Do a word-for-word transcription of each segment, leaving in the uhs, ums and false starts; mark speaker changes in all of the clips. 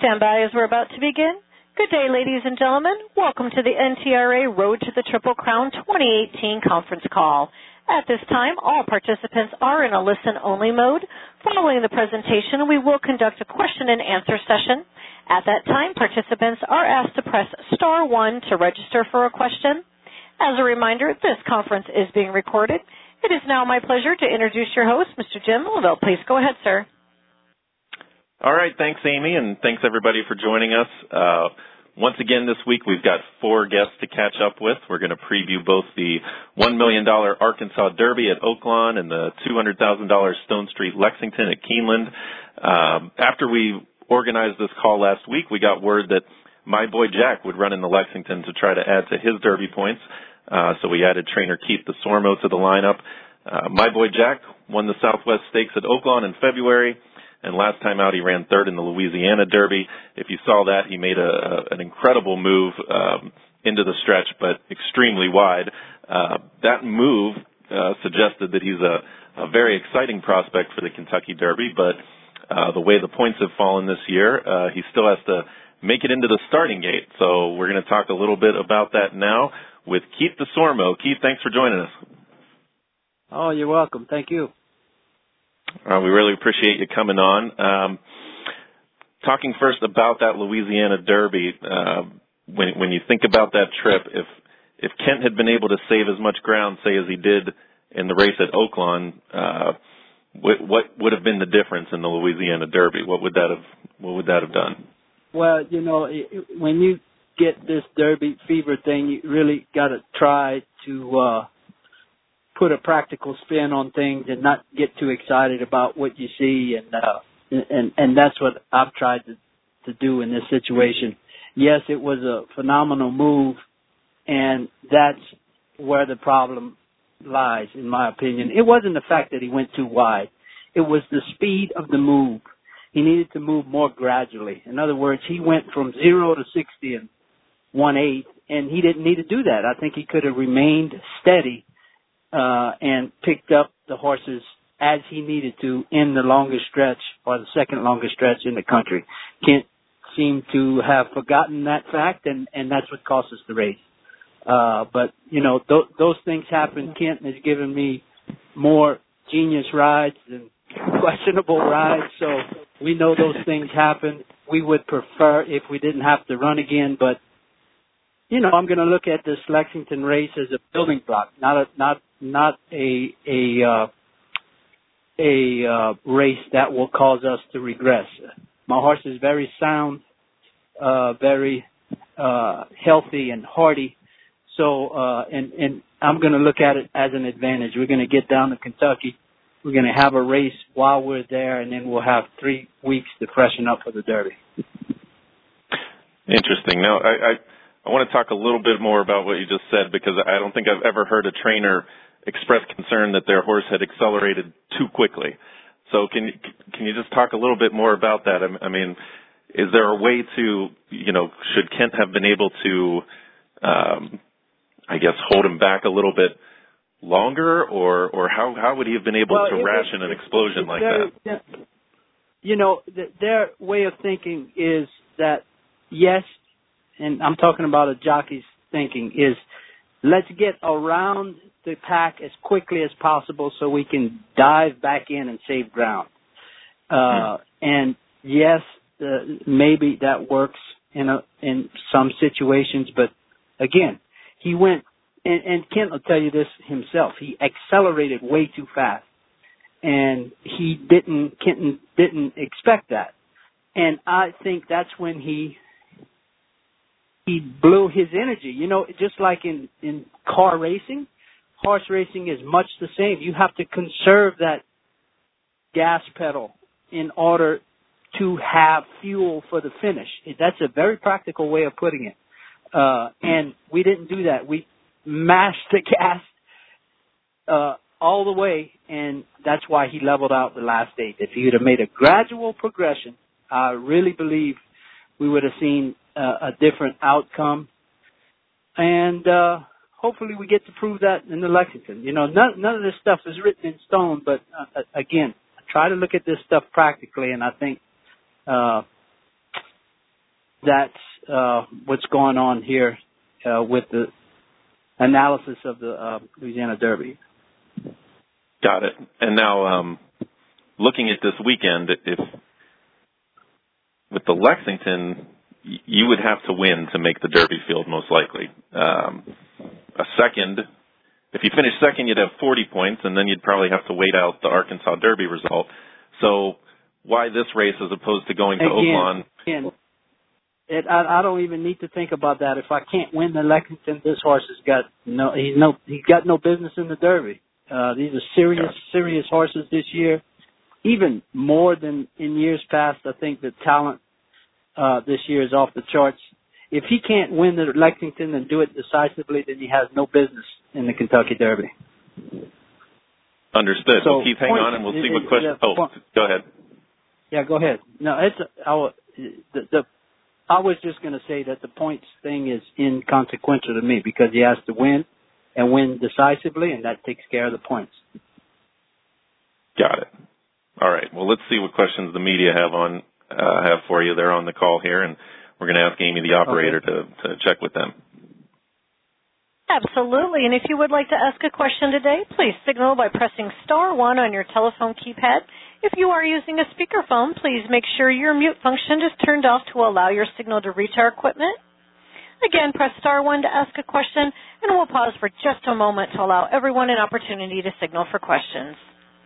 Speaker 1: stand by as we're about to begin. Good day, ladies and gentlemen. Welcome to the N T R A Road to the Triple Crown twenty eighteen conference call. At this time, all participants are in a listen-only mode. Following the presentation, we will conduct a question-and-answer session. At that time, participants are asked to press star one to register for a question. As a reminder, this conference is being recorded. It is now my pleasure to introduce your host, Mister Jim Lavelle. Please go ahead, sir.
Speaker 2: All right, thanks, Amy, and thanks, everybody, for joining us. Uh, once again, this week, we've got four guests to catch up with. We're going to preview both the one million dollars Arkansas Derby at Oaklawn and the two hundred thousand dollars Stone Street Lexington at Keeneland. Um, after we organized this call last week, we got word that my boy Jack would run in the Lexington to try to add to his Derby points. Uh, so we added trainer Keith DeSormo to the lineup. Uh, my boy Jack won the Southwest Stakes at Oaklawn in February. And last time out, he ran third in the Louisiana Derby. If you saw that, he made a, a, an incredible move um, into the stretch, but extremely wide. Uh, that move uh, suggested that he's a, a very exciting prospect for the Kentucky Derby, but uh, the way the points have fallen this year, uh, he still has to make it into the starting gate. So we're going to talk a little bit about that now with Keith DeSormo. Keith, thanks for joining us.
Speaker 3: Oh, you're welcome. Thank you.
Speaker 2: Uh, we really appreciate you coming on. Um, talking first about that Louisiana Derby, uh, when when you think about that trip, if if Kent had been able to save as much ground, say, as he did in the race at Oaklawn, uh, what, what would have been the difference in the Louisiana Derby? What would that have What would that have done?
Speaker 3: Well, you know, it, when you get this Derby fever thing, you really got to try to uh, put a practical spin on things and not get too excited about what you see, and uh, and and that's what I've tried to to do in this situation. Yes, it was a phenomenal move, and that's where the problem lies, in my opinion. It wasn't the fact that he went too wide; it was the speed of the move. He needed to move more gradually. In other words, he went from zero to sixty in one eighth, and he didn't need to do that. I think he could have remained steady Uh, and picked up the horses as he needed to in the longest stretch, or the second longest stretch in the country. Kent seemed to have forgotten that fact, and, and that's what cost us the race. Uh, but, you know, th- those things happen. Kent has given me more genius rides than questionable rides, so we know those things happen. We would prefer if we didn't have to run again, but you know, I'm going to look at this Lexington race as a building block, not a not not a a uh, a uh, race that will cause us to regress. My horse is very sound, uh, very uh, healthy and hardy. So, uh, and and I'm going to look at it as an advantage. We're going to get down to Kentucky. We're going to have a race while we're there, and then we'll have three weeks to freshen up for the Derby.
Speaker 2: Interesting. Now, I. I I want to talk a little bit more about what you just said, because I don't think I've ever heard a trainer express concern that their horse had accelerated too quickly. So can you, can you just talk a little bit more about that? I mean, is there a way to, you know, should Kent have been able to, um, I guess, hold him back a little bit longer, or, or how, how would he have been able
Speaker 3: well,
Speaker 2: to
Speaker 3: it,
Speaker 2: ration
Speaker 3: it,
Speaker 2: an explosion like
Speaker 3: very,
Speaker 2: that?
Speaker 3: You know, th- their way of thinking is that, yes, and I'm talking about a jockey's thinking, is let's get around the pack as quickly as possible so we can dive back in and save ground. Uh, mm. And yes, uh, maybe that works in a, in some situations, but again, he went, and, and Kent will tell you this himself, he accelerated way too fast, and he didn't, Kenton didn't expect that. And I think that's when he he blew his energy. You know, just like in, in car racing, horse racing is much the same. You have to conserve that gas pedal in order to have fuel for the finish. That's a very practical way of putting it. Uh, and we didn't do that. We mashed the gas uh, all the way, and that's why he leveled out the last eight. If he would have made a gradual progression, I really believe we would have seen uh, a different outcome. And uh, hopefully we get to prove that in the Lexington. You know, none, none of this stuff is written in stone, but uh, again, try to look at this stuff practically, and I think uh, that's uh, what's going on here uh, with the analysis of the uh, Louisiana Derby.
Speaker 2: Got it. And now, um, looking at this weekend, if with the Lexington, you would have to win to make the Derby field most likely. Um, a second, if you finish second, you'd have forty points, and then you'd probably have to wait out the Arkansas Derby result. So why this race as opposed to going to
Speaker 3: again,
Speaker 2: Oaklawn?
Speaker 3: Again, it, I, I don't even need to think about that. If I can't win the Lexington, this horse has got no. He's no. He's got no business in the Derby. Uh, these are serious, serious horses this year. Even more than in years past, I think the talent uh, this year is off the charts. If he can't win the Lexington and do it decisively, then he has no business in the Kentucky Derby.
Speaker 2: Understood.
Speaker 3: So
Speaker 2: well, Keith, hang on, and we'll see what questions. Oh, go ahead.
Speaker 3: Yeah, go ahead. No, it's I, the, the I was just going to say that the points thing is inconsequential to me because he has to win and win decisively, and that takes care of the points.
Speaker 2: Got it. All right. Well, let's see what questions the media have on uh, have for you. They're on the call here, and we're going to ask Amy, the operator, okay. to, to check with them.
Speaker 1: Absolutely. And if you would like to ask a question today, please signal by pressing star one on your telephone keypad. If you are using a speakerphone, please make sure your mute function is turned off to allow your signal to reach our equipment. Again, press star one to ask a question, and we'll pause for just a moment to allow everyone an opportunity to signal for questions.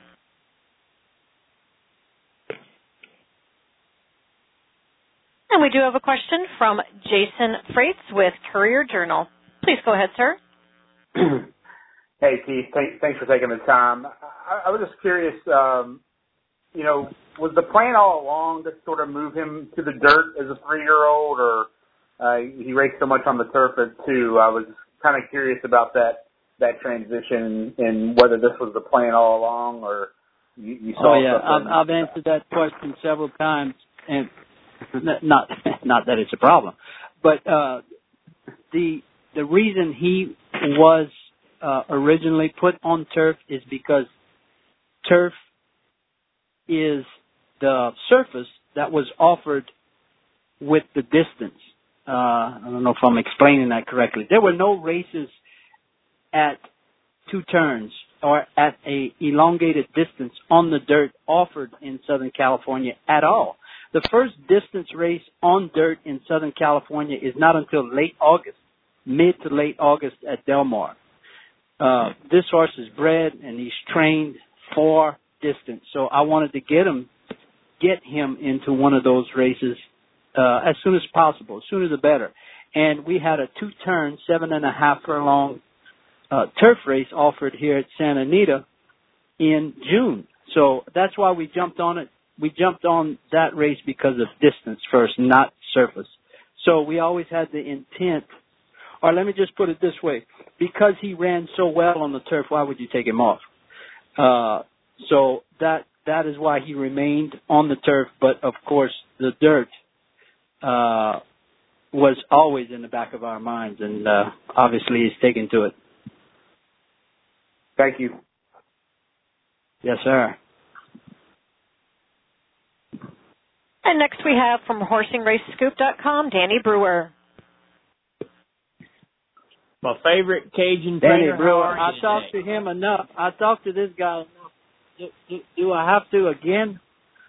Speaker 1: And we do have a question from Jason Freites with Courier Journal. Please go ahead, sir.
Speaker 4: Hey, Keith. Thanks, thanks for taking the time. I, I was just curious, um, you know, was the plan all along to sort of move him to the dirt as a three-year-old, or uh, he raced so much on the turf at two? I was kind of curious about that that transition and whether this was the plan all along, or you, you saw
Speaker 3: oh, yeah.
Speaker 4: something.
Speaker 3: I've, I've answered that question several times, and not not that it's a problem, but uh, the the reason he was uh, originally put on turf is because turf is the surface that was offered with the distance. Uh, I don't know if I'm explaining that correctly. There were no races at two turns or at a elongated distance on the dirt offered in Southern California at all. The first distance race on dirt in Southern California is not until late August, mid to late August at Del Mar. Uh, this horse is bred and he's trained for distance. So I wanted to get him, get him into one of those races uh, as soon as possible, sooner the better. And we had a two-turn, seven and a half furlong uh, turf race offered here at Santa Anita in June. So that's why we jumped on it. We jumped on that race because of distance first, not surface. So we always had the intent, or let me just put it this way, because he ran so well on the turf, why would you take him off? Uh, so that that is why he remained on the turf, but of course the dirt uh, was always in the back of our minds, and uh, obviously he's taken to it.
Speaker 4: Thank you.
Speaker 3: Yes, sir.
Speaker 1: And next we have from horsing race scoop dot com, Danny Brewer.
Speaker 5: My favorite Cajun
Speaker 3: Danny
Speaker 5: trainer.
Speaker 3: Brewer. I talked to him enough. I talked to this guy enough. Do, do, do I have to again?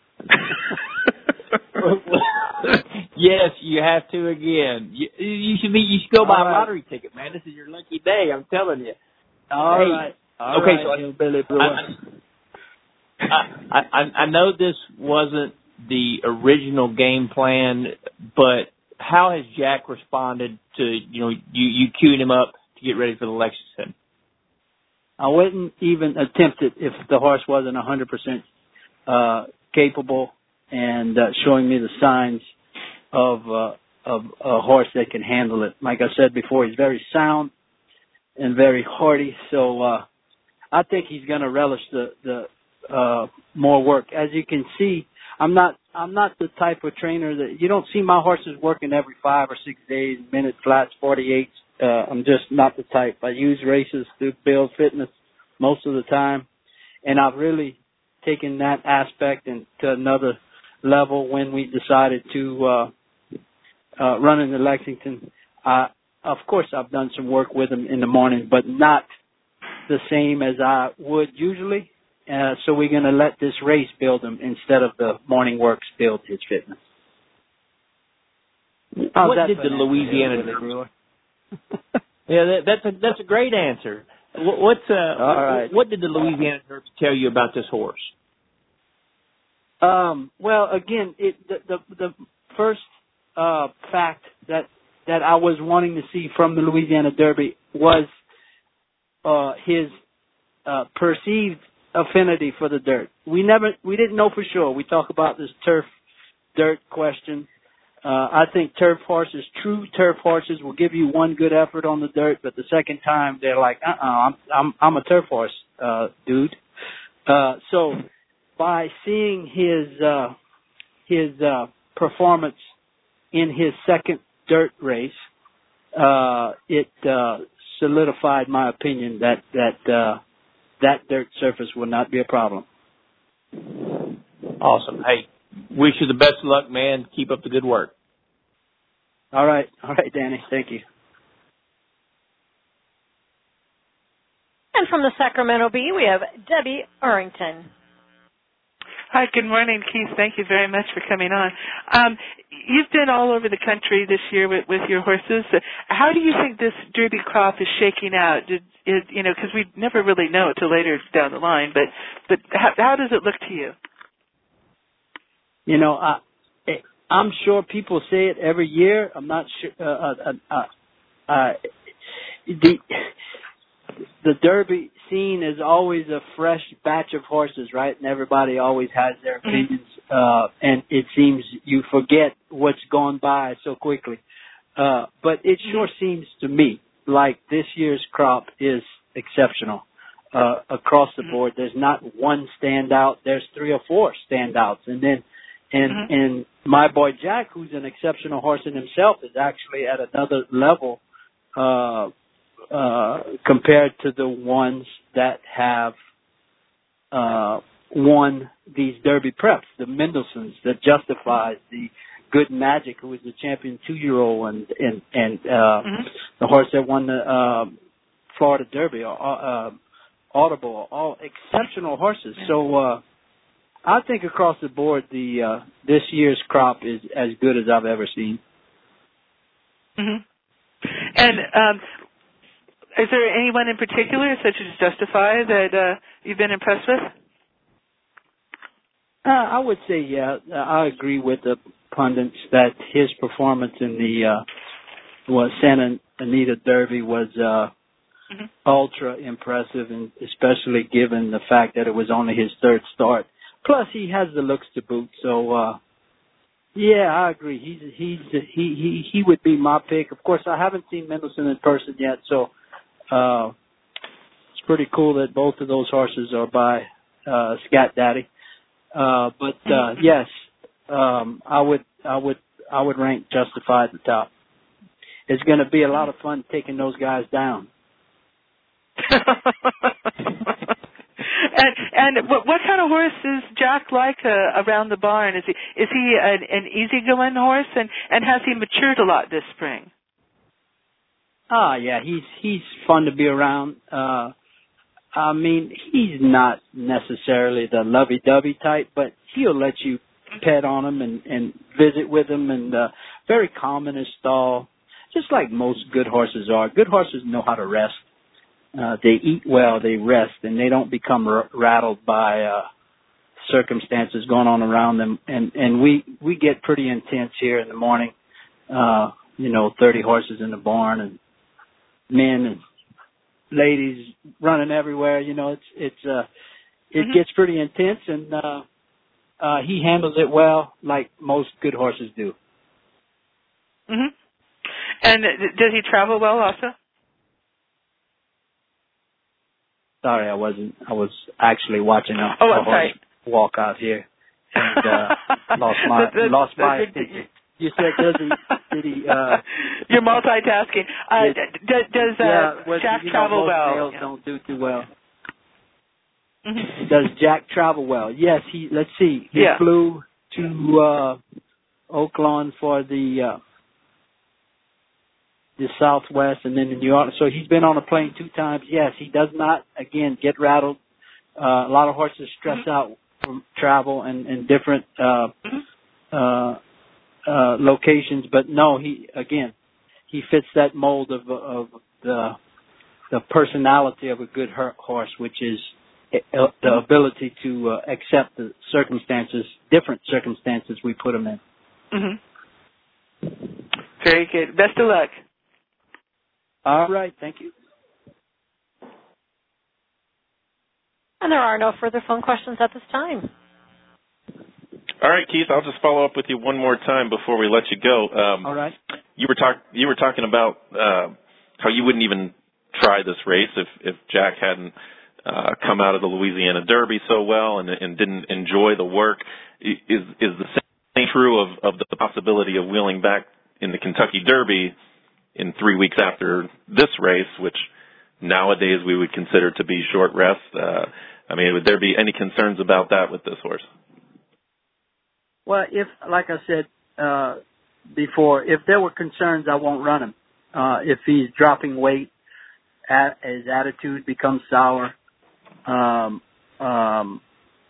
Speaker 5: Yes, you have to again. You, you should be. You should go buy
Speaker 3: All
Speaker 5: a
Speaker 3: right.
Speaker 5: lottery ticket, man. This is your lucky day. I'm telling you.
Speaker 3: All
Speaker 5: hey,
Speaker 3: right. All
Speaker 5: okay,
Speaker 3: right,
Speaker 5: so
Speaker 3: Billy Brewer.
Speaker 5: I, I, I, I know this wasn't the original game plan, but how has Jack responded to, you know, you, you queuing him up to get ready for the Lexington?
Speaker 3: I wouldn't even attempt it if the horse wasn't one hundred percent uh, capable and uh, showing me the signs of, uh, of a horse that can handle it. Like I said before, he's very sound and very hardy, so uh, I think he's going to relish the, the uh, more work. As you can see, I'm not I'm not the type of trainer that you don't see my horses working every five or six days, minute flats, forty-eights. Uh, I'm just not the type. I use races to build fitness most of the time, and I've really taken that aspect into another level when we decided to uh, uh, running the Lexington, uh, of course I've done some work with him in the morning, but not the same as I would usually. Uh, so we're going to let this race build him instead of the morning works build his fitness. How's
Speaker 5: what did the Louisiana Derby? Yeah, that, that's a that's a great answer. What, what's uh,
Speaker 3: All right.
Speaker 5: what did the Louisiana Derby tell you about this horse?
Speaker 3: Um, well, again, it, the, the the first uh, fact that that I was wanting to see from the Louisiana Derby was uh, his uh, perceived affinity for the dirt. We never, we didn't know for sure. We talk about this turf dirt question. Uh, I think turf horses, true turf horses, will give you one good effort on the dirt, but the second time they're like, uh-uh, I'm I'm I'm a turf horse, uh, dude. Uh, so by seeing his uh, his uh, performance in his second dirt race, uh, it uh, solidified my opinion that that uh, that dirt surface will not be a problem.
Speaker 5: Awesome. Hey, wish you the best of luck, man. Keep up the good work.
Speaker 3: All right. All right, Danny. Thank you.
Speaker 1: And from the Sacramento Bee, we have Debbie Arrington.
Speaker 6: Hi, good morning, Keith. Thank you very much for coming on. Um, you've been all over the country this year with, with your horses. How do you think this Derby crop is shaking out? Did, it, you know, because we never really know till later down the line. But but how, how does it look to you?
Speaker 3: You know, I, I'm sure people say it every year. I'm not sure. Uh, uh, uh, uh, the the Derby scene is always a fresh batch of horses, right? And everybody always has their opinions. Uh, and it seems you forget what's gone by so quickly. Uh, but it sure seems to me like this year's crop is exceptional uh, across the board. There's not one standout. There's three or four standouts, and then. And mm-hmm. and my boy Jack, who's an exceptional horse in himself, is actually at another level uh, uh, compared to the ones that have uh, won these Derby preps. The Mendelssohns, the Justifies, the Good Magic, who was the champion two-year-old, and and and uh, mm-hmm. the horse that won the uh, Florida Derby, uh, uh, Audible, all exceptional horses. So. Uh, I think across the board, the uh, this year's crop is as good as I've ever seen.
Speaker 6: Mm-hmm. And um, is there anyone in particular, such as Justify, that uh, you've been impressed with?
Speaker 3: Uh, I would say, yeah, I agree with the pundits that his performance in the uh, well, Santa Anita Derby was uh, mm-hmm. ultra impressive, and especially given the fact that it was only his third start. Plus, he has the looks to boot. So, uh, yeah, I agree. He's he's he he he would be my pick. Of course, I haven't seen Mendelssohn in person yet, so uh, it's pretty cool that both of those horses are by uh, Scat Daddy. Uh, but uh, yes, um, I would I would I would rank Justify at the top. It's going to be a lot of fun taking those guys down.
Speaker 6: And, and what, what kind of horse is Jack like uh, around the barn? Is he is he an, an easygoing horse, and, and has he matured a lot this spring?
Speaker 3: Ah, yeah, he's he's fun to be around. Uh, I mean, he's not necessarily the lovey-dovey type, but he'll let you pet on him and, and visit with him, and uh, very calm in his stall, just like most good horses are. Good horses know how to rest. Uh, they eat well, they rest, and they don't become r- rattled by uh, circumstances going on around them. And, and we, we get pretty intense here in the morning, uh, you know, thirty horses in the barn and men and ladies running everywhere. You know, it's, it's, uh, it mm-hmm. gets pretty intense, and uh, uh, he handles it well, like most good horses do.
Speaker 6: Mm-hmm. And does he travel well also?
Speaker 3: Sorry, I wasn't. I was actually watching a,
Speaker 6: oh,
Speaker 3: a horse walk out here, and uh, lost my the, the, lost my attention. You said does he? Did he? Uh,
Speaker 6: You're multitasking. Uh, did, does does uh,
Speaker 3: yeah, was,
Speaker 6: Jack
Speaker 3: you know,
Speaker 6: travel
Speaker 3: most
Speaker 6: well?
Speaker 3: Males
Speaker 6: yeah.
Speaker 3: don't do too well.
Speaker 6: Mm-hmm.
Speaker 3: Does Jack travel well? Yes. He. Let's see. He
Speaker 6: yeah.
Speaker 3: flew to uh, Oaklawn for the uh, the Southwest, and then in New Orleans. So he's been on a plane two times. Yes, he does not, again, get rattled. Uh, a lot of horses stress mm-hmm. out from travel and, and different uh, mm-hmm. uh, uh, locations. But no, he, again, he fits that mold of, of the the personality of a good horse, which is the ability to uh, accept the circumstances, different circumstances we put him in.
Speaker 6: Mm-hmm. Very good. Best of luck.
Speaker 3: All right. Thank you.
Speaker 1: And there are no further phone questions at this time.
Speaker 2: All right, Keith, I'll just follow up with you one more time before we let you go. Um,
Speaker 3: All right.
Speaker 2: You were, talk- you were talking about uh, how you wouldn't even try this race if, if Jack hadn't uh, come out of the Louisiana Derby so well and, and didn't enjoy the work. Is, is the same true of, of the possibility of wheeling back in the Kentucky Derby in three weeks after this race, which nowadays we would consider to be short rest? Uh, I mean, would there be any concerns about that with this horse?
Speaker 3: Well, if, like I said uh, before, if there were concerns, I won't run him. Uh, if he's dropping weight, at, his attitude becomes sour, um, um,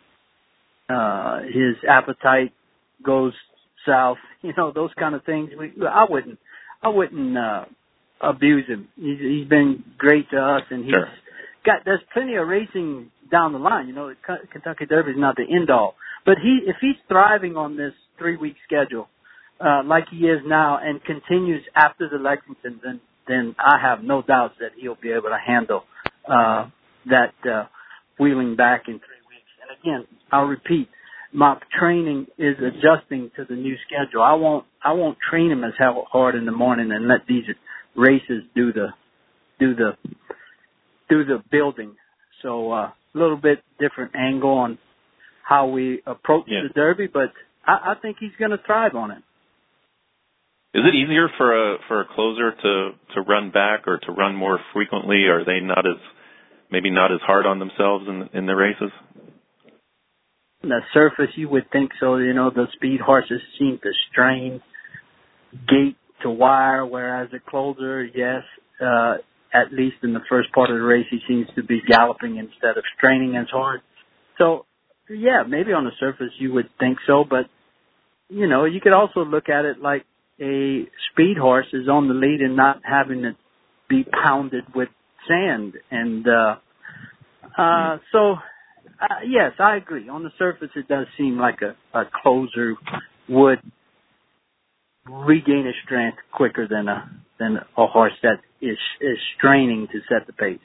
Speaker 3: uh, his appetite goes south, you know, those kind of things. We, I wouldn't, I wouldn't uh, abuse him. He's, he's been great to us, and he's
Speaker 2: sure.
Speaker 3: got. There's plenty of racing down the line. You know, Kentucky Derby is not the end all, but he, if he's thriving on this three week schedule, uh, like he is now, and continues after the Lexington, then then I have no doubts that he'll be able to handle uh, that uh, wheeling back in three weeks. And again, I'll repeat, my training is adjusting to the new schedule. I won't I won't train him as hard in the morning and let these races do the do the do the building. So a uh, little bit different angle on how we approach yeah. the Derby, but I, I think he's going to thrive on it.
Speaker 2: Is it easier for a for a closer to, to run back or to run more frequently? Are they not as maybe not as hard on themselves in in the races?
Speaker 3: On the surface, you would think so. You know, the speed horses seem to strain gate to wire, whereas the closer, yes, uh, at least in the first part of the race, he seems to be galloping instead of straining as hard. So, yeah, maybe on the surface you would think so, but, you know, you could also look at it like a speed horse is on the lead and not having to be pounded with sand. And uh, uh, so, uh, yes, I agree. On the surface, it does seem like a, a closer would regain his strength quicker than a than a horse that is is straining to set the pace.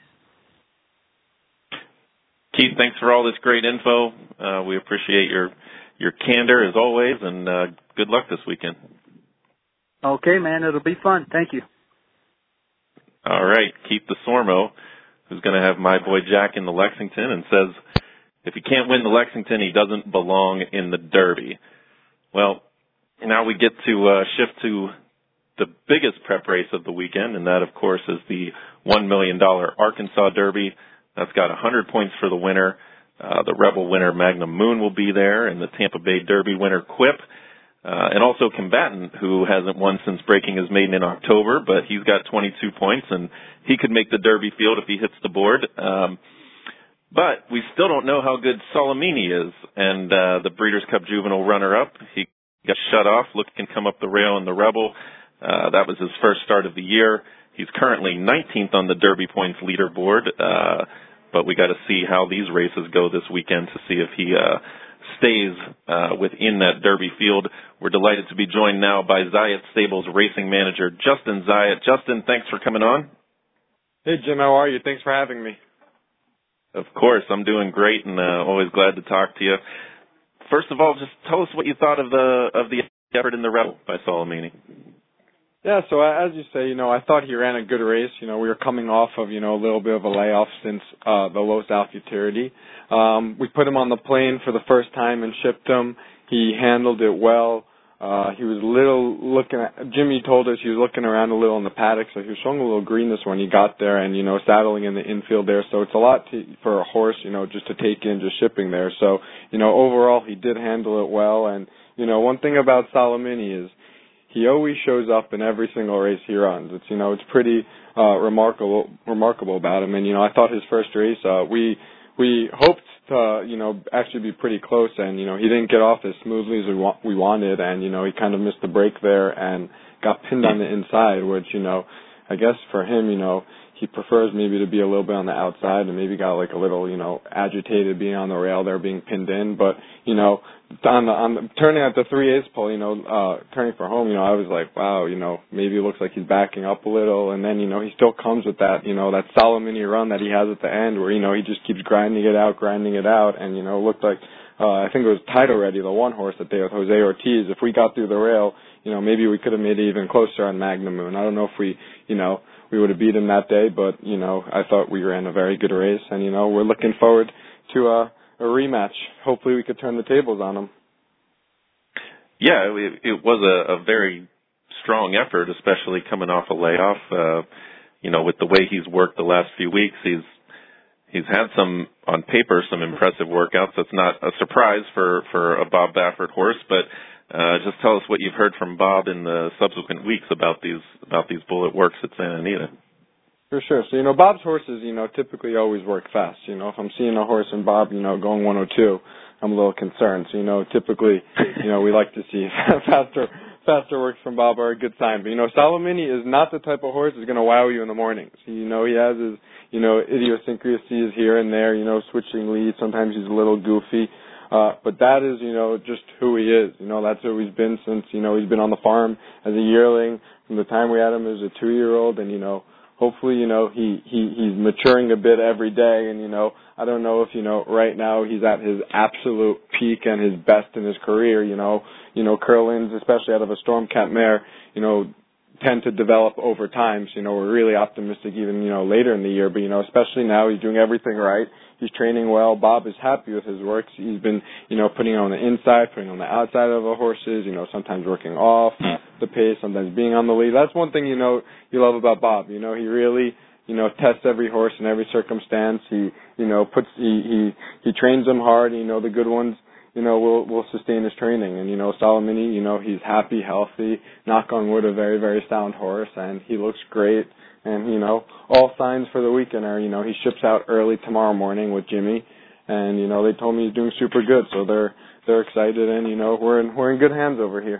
Speaker 2: Keith, thanks for all this great info. Uh, we appreciate your your candor as always, and uh, good luck this weekend.
Speaker 3: Okay, man, it'll be fun. Thank you.
Speaker 2: All right, Keith DeSormo, who's going to have my boy Jack in the Lexington, and says if he can't win the Lexington, he doesn't belong in the Derby. Well, now we get to uh, shift to the biggest prep race of the weekend, and that, of course, is the one million dollars Arkansas Derby. That's got one hundred points for the winner. Uh, the Rebel winner, Magnum Moon, will be there, and the Tampa Bay Derby winner, Quip. Uh, and also Combatant, who hasn't won since breaking his maiden in October, but he's got twenty-two points, and he could make the Derby field if he hits the board. Um, but we still don't know how good Salamini is, and uh, the Breeders' Cup Juvenile runner-up. He got shut off, looking to come up the rail in the Rebel. Uh, that was his first start of the year. He's currently nineteenth on the Derby points leaderboard, uh, but we got to see how these races go this weekend to see if he uh, stays uh, within that Derby field. We're delighted to be joined now by Zayat Stables racing manager Justin Zayat. Justin, thanks for coming on.
Speaker 7: Hey, Jim, how are you? Thanks for having me.
Speaker 2: Of course, I'm doing great and uh, always glad to talk to you. First of all, just tell us what you thought of the of the effort in the Rebel by Salamini.
Speaker 7: Yeah, so as you say, you know, I thought he ran a good race. You know, we were coming off of, you know, a little bit of a layoff since uh, the Los Al Futurity. Um, we put him on the plane for the first time and shipped him. He handled it well. Uh, he was a little looking at, Jimmy told us he was looking around a little in the paddock, so he was showing a little greenness when he got there and, you know, saddling in the infield there. So it's a lot to, for a horse, you know, just to take in, just shipping there. So, you know, overall he did handle it well. And, you know, one thing about Salamini is, he always shows up in every single race he runs. It's, you know, it's pretty uh, remarkable remarkable about him. And, you know, I thought his first race, uh, we we hoped to, you know, actually be pretty close. And, you know, he didn't get off as smoothly as we, wa- we wanted. And, you know, he kind of missed the break there and got pinned on the inside, which, you know, I guess for him, you know, he prefers maybe to be a little bit on the outside and maybe got like a little, you know, agitated being on the rail there, being pinned in. But, you know, on the, on the, turning at the three eighths pole, you know, uh, turning for home, you know, I was like, wow, you know, maybe it looks like he's backing up a little. And then, you know, he still comes with that, you know, that Solomon run that he has at the end where, you know, he just keeps grinding it out, grinding it out. And, you know, it looked like, uh, I think it was Title Ready, the one horse that day with Jose Ortiz. If we got through the rail, you know, maybe we could have made it even closer on Magnum Moon. I don't know if we, you know, we would have beat him that day, but, you know, I thought we ran a very good race, and, you know, we're looking forward to a, a rematch. Hopefully we could turn the tables on him.
Speaker 2: Yeah, it, it was a, a very strong effort, especially coming off a layoff. Uh, you know, with the way he's worked the last few weeks, he's he's had some, on paper, some impressive workouts. That's not a surprise for, for a Bob Baffert horse, but Uh, just tell us what you've heard from Bob in the subsequent weeks about these about these bullet works at Santa Anita.
Speaker 7: For sure. So, you know, Bob's horses, you know, typically always work fast. You know, if I'm seeing a horse and Bob, you know, going one oh two, I'm a little concerned. So, you know, typically, you know, we like to see faster faster works from Bob are a good sign. But, you know, Salamini is not the type of horse that's going to wow you in the mornings. You know, he has his, you know, idiosyncrasies here and there, you know, switching leads. Sometimes he's a little goofy. Uh, but that is, you know, just who he is. You know, that's who he's been since, you know, he's been on the farm as a yearling from the time we had him as a two-year-old. And, you know, hopefully, you know, he, he, he's maturing a bit every day. And, you know, I don't know if, you know, right now he's at his absolute peak and his best in his career. You know, you know, Curlins, especially out of a Storm Cat mare, you know, tend to develop over time. So, you know, we're really optimistic even, you know, later in the year. But, you know, especially now he's doing everything right. He's training well. Bob is happy with his works. He's been, you know, putting on the inside, putting on the outside of the horses, you know, sometimes working off the pace, sometimes being on the lead. That's one thing, you know, you love about Bob. You know, he really, you know, tests every horse in every circumstance. He, you know, puts, he, he, he trains them hard. You know, the good ones, you know, will, will sustain his training. And, you know, Salamini, you know, he's happy, healthy, knock on wood, a very, very sound horse, and he looks great. And, you know, all signs for the weekend are, you know, he ships out early tomorrow morning with Jimmy. And, you know, they told me he's doing super good. So they're they're excited. And, you know, we're in, we're in good hands over here.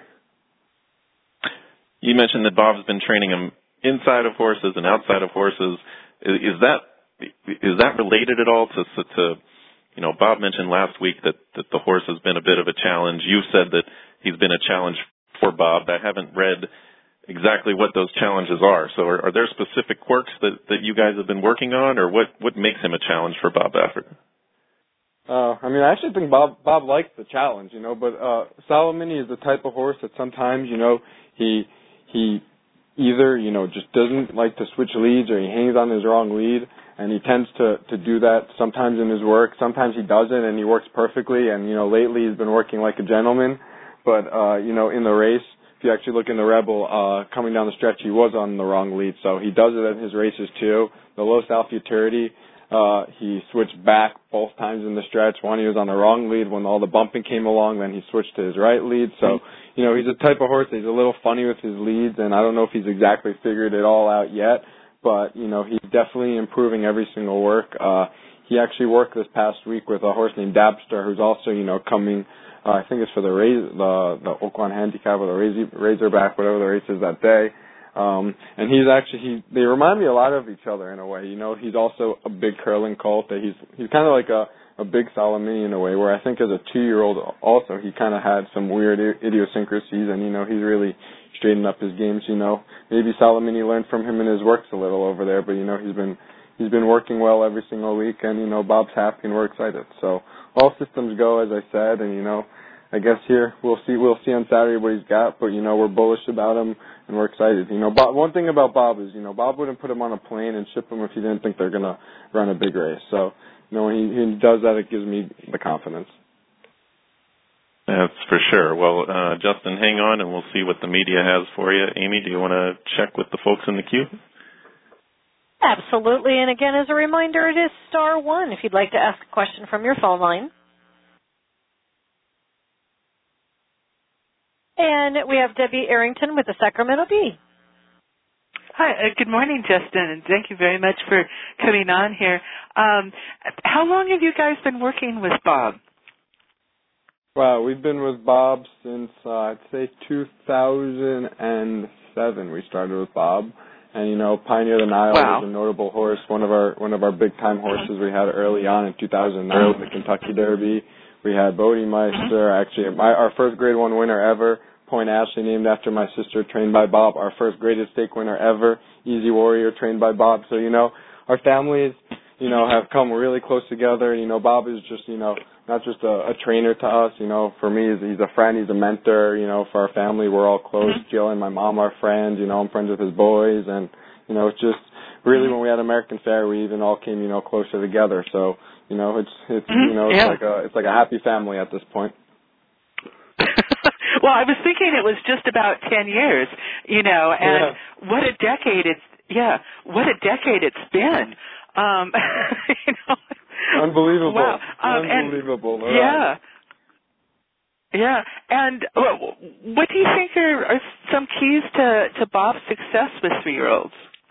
Speaker 2: You mentioned that Bob's been training him inside of horses and outside of horses. Is, is that is that related at all to, to, you know, Bob mentioned last week that, that the horse has been a bit of a challenge. You've said that he's been a challenge for Bob. I haven't read exactly what those challenges are. So are, are there specific quirks that, that you guys have been working on, or what, what makes him a challenge for Bob Baffert?
Speaker 7: Uh, I mean, I actually think Bob Bob likes the challenge, you know, but uh, Salamini is the type of horse that sometimes, you know, he he either, you know, just doesn't like to switch leads, or he hangs on his wrong lead, and he tends to, to do that sometimes in his work. Sometimes he doesn't, and he works perfectly, and, you know, lately he's been working like a gentleman. But, uh, you know, in the race, if you actually look in the Rebel, uh, coming down the stretch, he was on the wrong lead. So he does it at his races too. The Los Alfuturity, uh, he switched back both times in the stretch. One, he was on the wrong lead when all the bumping came along. Then he switched to his right lead. So, you know, he's a type of horse that he's a little funny with his leads, and I don't know if he's exactly figured it all out yet. But, you know, he's definitely improving every single work. Uh, he actually worked this past week with a horse named Dabster, who's also, you know, coming Uh, I think it's for the Raz- the the Oakland Handicap or the Raz- Razorback, whatever the race is that day. Um, and he's actually he they remind me a lot of each other in a way. You know, he's also a big curling colt. That he's he's kind of like a a big Salamini in a way. Where I think as a two year old also he kind of had some weird idiosyncrasies, and you know he's really straightened up his games. You know, maybe Salamini learned from him in his works a little over there, but you know he's been he's been working well every single week, and you know Bob's happy and we're excited. So all systems go, as I said, and you know, I guess here we'll see we'll see on Saturday what he's got, but you know we're bullish about him and we're excited. You know, Bob, one thing about Bob is you know Bob wouldn't put him on a plane and ship him if he didn't think they're gonna run a big race. So you know when he, he does that, it gives me the confidence.
Speaker 2: That's for sure. Well, uh, Justin, hang on and we'll see what the media has for you. Amy, do you want to check with the folks in the queue?
Speaker 1: Absolutely. And again, as a reminder, it is star one if you'd like to ask a question from your phone line. And we have Debbie Arrington with the Sacramento Bee.
Speaker 6: Hi, uh, good morning, Justin, and thank you very much for coming on here. Um, how long have you guys been working with Bob?
Speaker 7: Wow, we've been with Bob since, uh, I'd say two thousand seven we started with Bob. And, you know, Pioneer the Nile
Speaker 6: wow.
Speaker 7: was a notable horse, one of our one of our big-time horses we had early on in two thousand nine with the Kentucky Derby. We had Bodemeister, actually, my, our first Grade one winner ever, Point Ashley, named after my sister, trained by Bob. Our first Graded Stake winner ever, Easy Warrior, trained by Bob. So, you know, our families, you know, have come really close together. And, you know, Bob is just, you know, not just a, a trainer to us. You know, for me, he's, he's a friend. He's a mentor. You know, for our family, we're all close. Jill and my mom are friends. You know, I'm friends with his boys. And, you know, it's just really when we had American Fair, we even all came, you know, closer together. So, you know, it's, it's you know, it's
Speaker 6: yeah.
Speaker 7: like a, it's like a happy family at this point.
Speaker 6: Well, I was thinking it was just about ten years, you know, and yeah. what a decade it's, yeah, what a decade it's been. Um, you know.
Speaker 7: Unbelievable.
Speaker 6: Wow. Um,
Speaker 7: Unbelievable.
Speaker 6: And, yeah. Yeah. And what do you think are, are some keys to, to Bob's success with three-year-olds?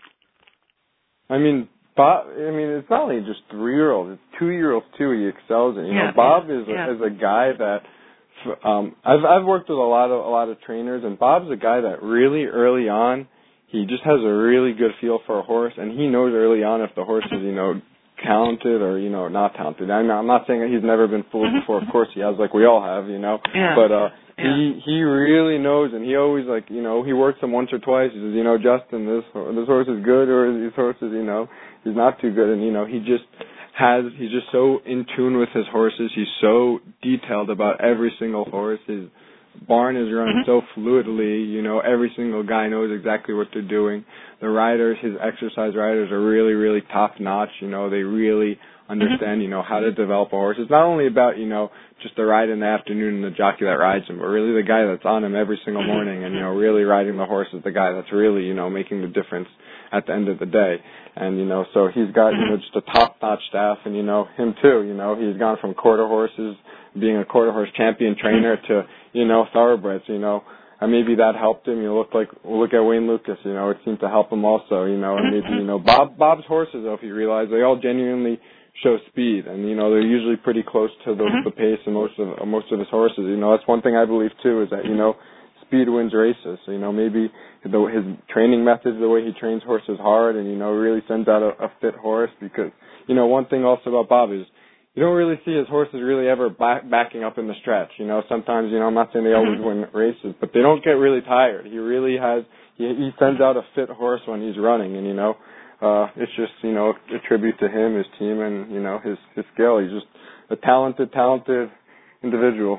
Speaker 7: I mean, Bob, I mean, it's not only just three-year-olds, it's two-year-olds too he excels in. You
Speaker 6: yeah.
Speaker 7: know, Bob is a,
Speaker 6: yeah.
Speaker 7: is a guy that Um, I've I've worked with a lot of a lot of trainers, and Bob's a guy that really early on, he just has a really good feel for a horse, and he knows early on if the horse is, you know, talented or, you know, not talented. I'm not, I'm not saying that he's never been fooled before. Of course he has, like we all have, you know.
Speaker 6: Yeah.
Speaker 7: But uh,
Speaker 6: yeah.
Speaker 7: he he really knows, and he always, like, you know, he works him once or twice. He says, you know, Justin, this this horse is good, or this horse is, you know, he's not too good, and you know, he just. Has he's just so in tune with his horses. He's so detailed about every single horse. His barn is running mm-hmm. so fluidly. You know, every single guy knows exactly what they're doing. The riders, his exercise riders, are really, really top notch. You know, they really understand, you know, how to develop a horse. It's not only about, you know, just the ride in the afternoon and the jockey that rides him, but really the guy that's on him every single morning and, you know, really riding the horse is the guy that's really, you know, making the difference at the end of the day. And, you know, so he's got, you know, just a top-notch staff, and, you know, him too, you know, he's gone from quarter horses, being a quarter horse champion trainer to, you know, thoroughbreds, you know. And maybe that helped him. You look like, look at Wayne Lucas, you know, it seemed to help him also, you know, and maybe, you know, Bob, Bob's horses, though, if you realize, they all genuinely show speed, and, you know, they're usually pretty close to the, the pace of most of, most of his horses. You know, that's one thing I believe, too, is that, you know, speed wins races. So, you know, maybe the, his training methods, the way he trains horses hard, and, you know, really sends out a, a fit horse, because, you know, one thing also about Bob is you don't really see his horses really ever back, backing up in the stretch. You know, sometimes, you know, I'm not saying they always win races, but they don't get really tired. He really has, he, he sends out a fit horse when he's running, and, you know, uh, it's just, you know, a tribute to him, his team, and, you know, his, his skill. He's just a talented, talented individual.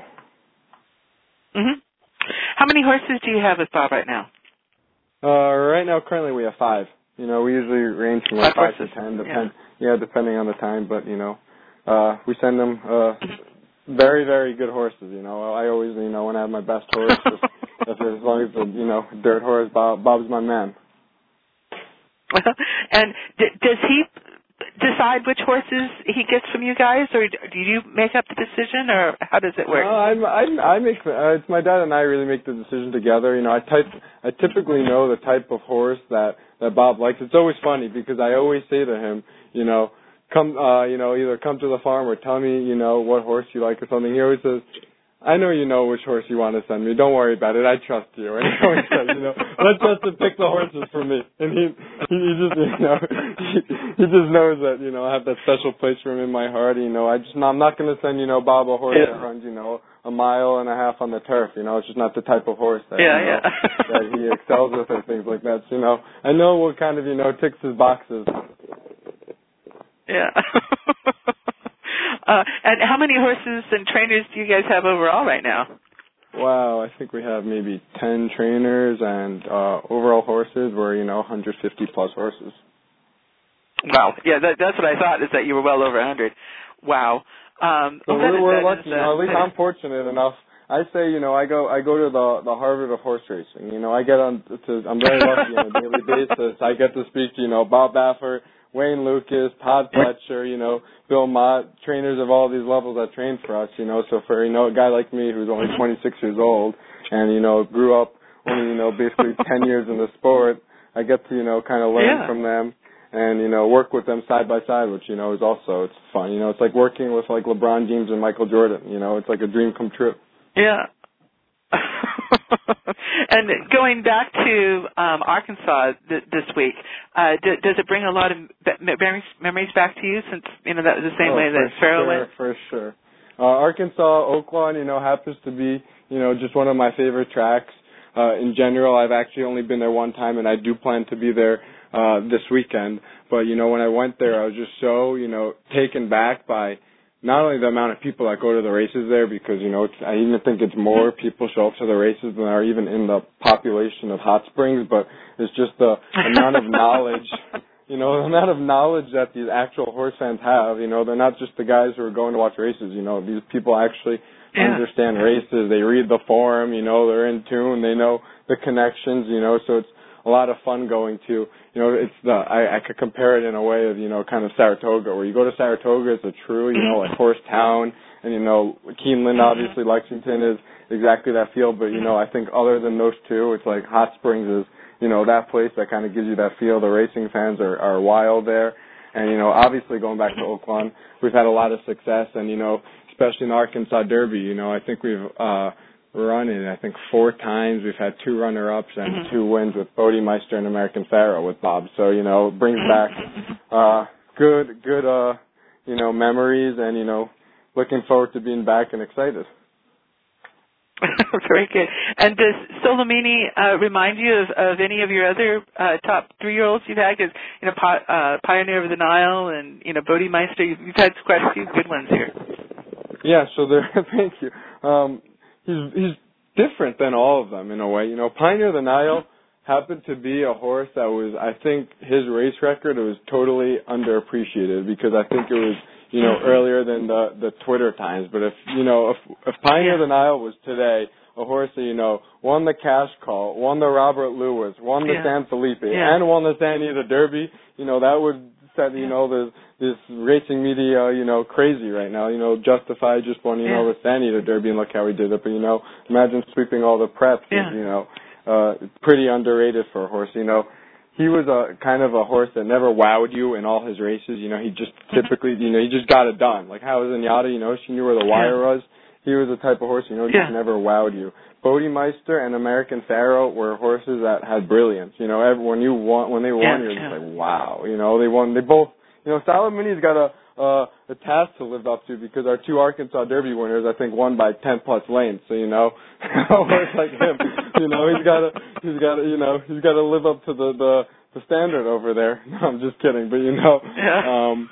Speaker 6: Mm-hmm. How many horses do you have with Bob right now?
Speaker 7: Uh, right now, currently we have five. You know, we usually range from like five, five to ten, depend, yeah. yeah, depending on the time. But, you know, uh, we send them uh, very, very good horses. You know, I always, you know, when I have my best horse, just, as long as it's a, you know, dirt horse, Bob, Bob's my man.
Speaker 6: And d- does he decide which horses he gets from you guys, or do you make up the decision, or how does it work?
Speaker 7: Uh, I, I, I make uh, it's my dad and I really make the decision together. You know, I type I typically know the type of horse that that Bob likes. It's always funny because I always say to him, you know, come, uh, you know, either come to the farm or tell me, you know, what horse you like or something. He always says, I know you know which horse you want to send me. Don't worry about it. I trust you. And he always says, you know, let Justin pick the horses for me. And he, he, he just, you know, he, he just knows that, you know, I have that special place for him in my heart. You know, I just, I'm not going to send, you know, Bob a horse yeah. that runs, you know, a mile and a half on the turf. You know, it's just not the type of horse that,
Speaker 6: yeah,
Speaker 7: you know,
Speaker 6: yeah.
Speaker 7: that he excels with or things like that. So, you know, I know what kind of, you know, ticks his boxes.
Speaker 6: Yeah. uh, and how many horses and trainers do you guys have overall right now?
Speaker 7: Wow, I think we have maybe ten trainers, and uh, overall horses were, you know, one hundred fifty plus horses.
Speaker 6: Wow. Yeah, that, that's what I thought, is that you were well over one hundred. Wow. Um,
Speaker 7: so
Speaker 6: well,
Speaker 7: we're,
Speaker 6: is,
Speaker 7: we're lucky.
Speaker 6: Is,
Speaker 7: you know, at least I'm fortunate enough. I say, you know, I go I go to the the Harvard of horse racing. You know, I get on to, I'm very lucky on a daily basis. I get to speak to, you know, Bob Baffert, Wayne Lucas, Todd Fletcher, you know, Bill Mott, trainers of all these levels that train for us, you know. So for, you know, a guy like me who's only twenty-six years old and, you know, grew up only, you know, basically ten years in the sport, I get to, you know, kind of learn
Speaker 6: yeah.
Speaker 7: from them and, you know, work with them side by side, which, you know, is also, it's fun. You know, it's like working with, like, LeBron James and Michael Jordan. You know, it's like a dream come true.
Speaker 6: Yeah. And going back to um, Arkansas th- this week, uh, d- does it bring a lot of be- memories back to you since, you know, that was the same
Speaker 7: oh,
Speaker 6: way that Farrell
Speaker 7: sure,
Speaker 6: went?
Speaker 7: For sure. Uh, Arkansas, Oaklawn, you know, happens to be, you know, just one of my favorite tracks. Uh, in general, I've actually only been there one time, and I do plan to be there uh, this weekend. But, you know, when I went there, I was just so, you know, taken back by not only the amount of people that go to the races there, because, you know, it's, I even think it's more people show up to the races than are even in the population of Hot Springs, but it's just the amount of knowledge, you know, the amount of knowledge that these actual horse fans have. You know, they're not just the guys who are going to watch races. You know, these people actually yeah. understand races. They read the forum, you know, they're in tune, they know the connections, you know, so it's a lot of fun going to, you know, it's the, I, I could compare it in a way of, you know, kind of Saratoga, where you go to Saratoga, it's a true, you know, like horse town, and, you know, Keeneland, obviously, Lexington is exactly that feel, but, you know, I think other than those two, it's like Hot Springs is, you know, that place that kind of gives you that feel. The racing fans are, are wild there, and, you know, obviously going back to Oaklawn, we've had a lot of success, and, you know, especially in the Arkansas Derby, you know, I think we've, uh, run it, I think, four times. We've had two runner-ups and mm-hmm. two wins with Bodemeister and American Pharoah with Bob. So, you know, it brings back uh, good, good, uh, you know, memories and, you know, looking forward to being back and excited.
Speaker 6: Very good. And does Solomini uh, remind you of, of any of your other uh, top three-year-olds you've had? Because, you know, Pi- uh, Pioneer of the Nile and, you know, Bodemeister, you've, you've had quite a few good ones here.
Speaker 7: Yeah, so there, thank you. Um, He's he's different than all of them in a way. You know, Pioneer of the Nile happened to be a horse that was, I think, his race record was totally underappreciated because I think it was, you know, earlier than the the Twitter times. But if you know, if if Pioneer of the Nile was today, a horse that, you know, won the Cash Call, won the Robert Lewis, won the yeah. San Felipe, yeah. and won the San Anita Derby, you know, that would set, you know, the this racing media, you know, crazy right now. You know, Justify just won, you yeah. know, the San Anita Derby, and look how he did it. But, you know, imagine sweeping all the preps. Yeah. Is, you know, uh, pretty underrated for a horse. You know, he was a kind of a horse that never wowed you in all his races. You know, he just typically, you know, he just got it done. Like how was Zenyatta, you know, she knew where the wire yeah. was. He was the type of horse, you know, just yeah. never wowed you. Bodemeister and American Pharoah were horses that had brilliance. You know, every, when you won, when they won, yeah, you're yeah. just like, wow. You know, they won. They both. You know, Salamini's got a uh, a task to live up to because our two Arkansas Derby winners, I think, won by ten plus lanes. So you know, a horse like him, you know, he's got to, he's got to, you know, he's got to live up to the the, the standard over there. No, I'm just kidding, but you know,
Speaker 6: yeah.
Speaker 7: um,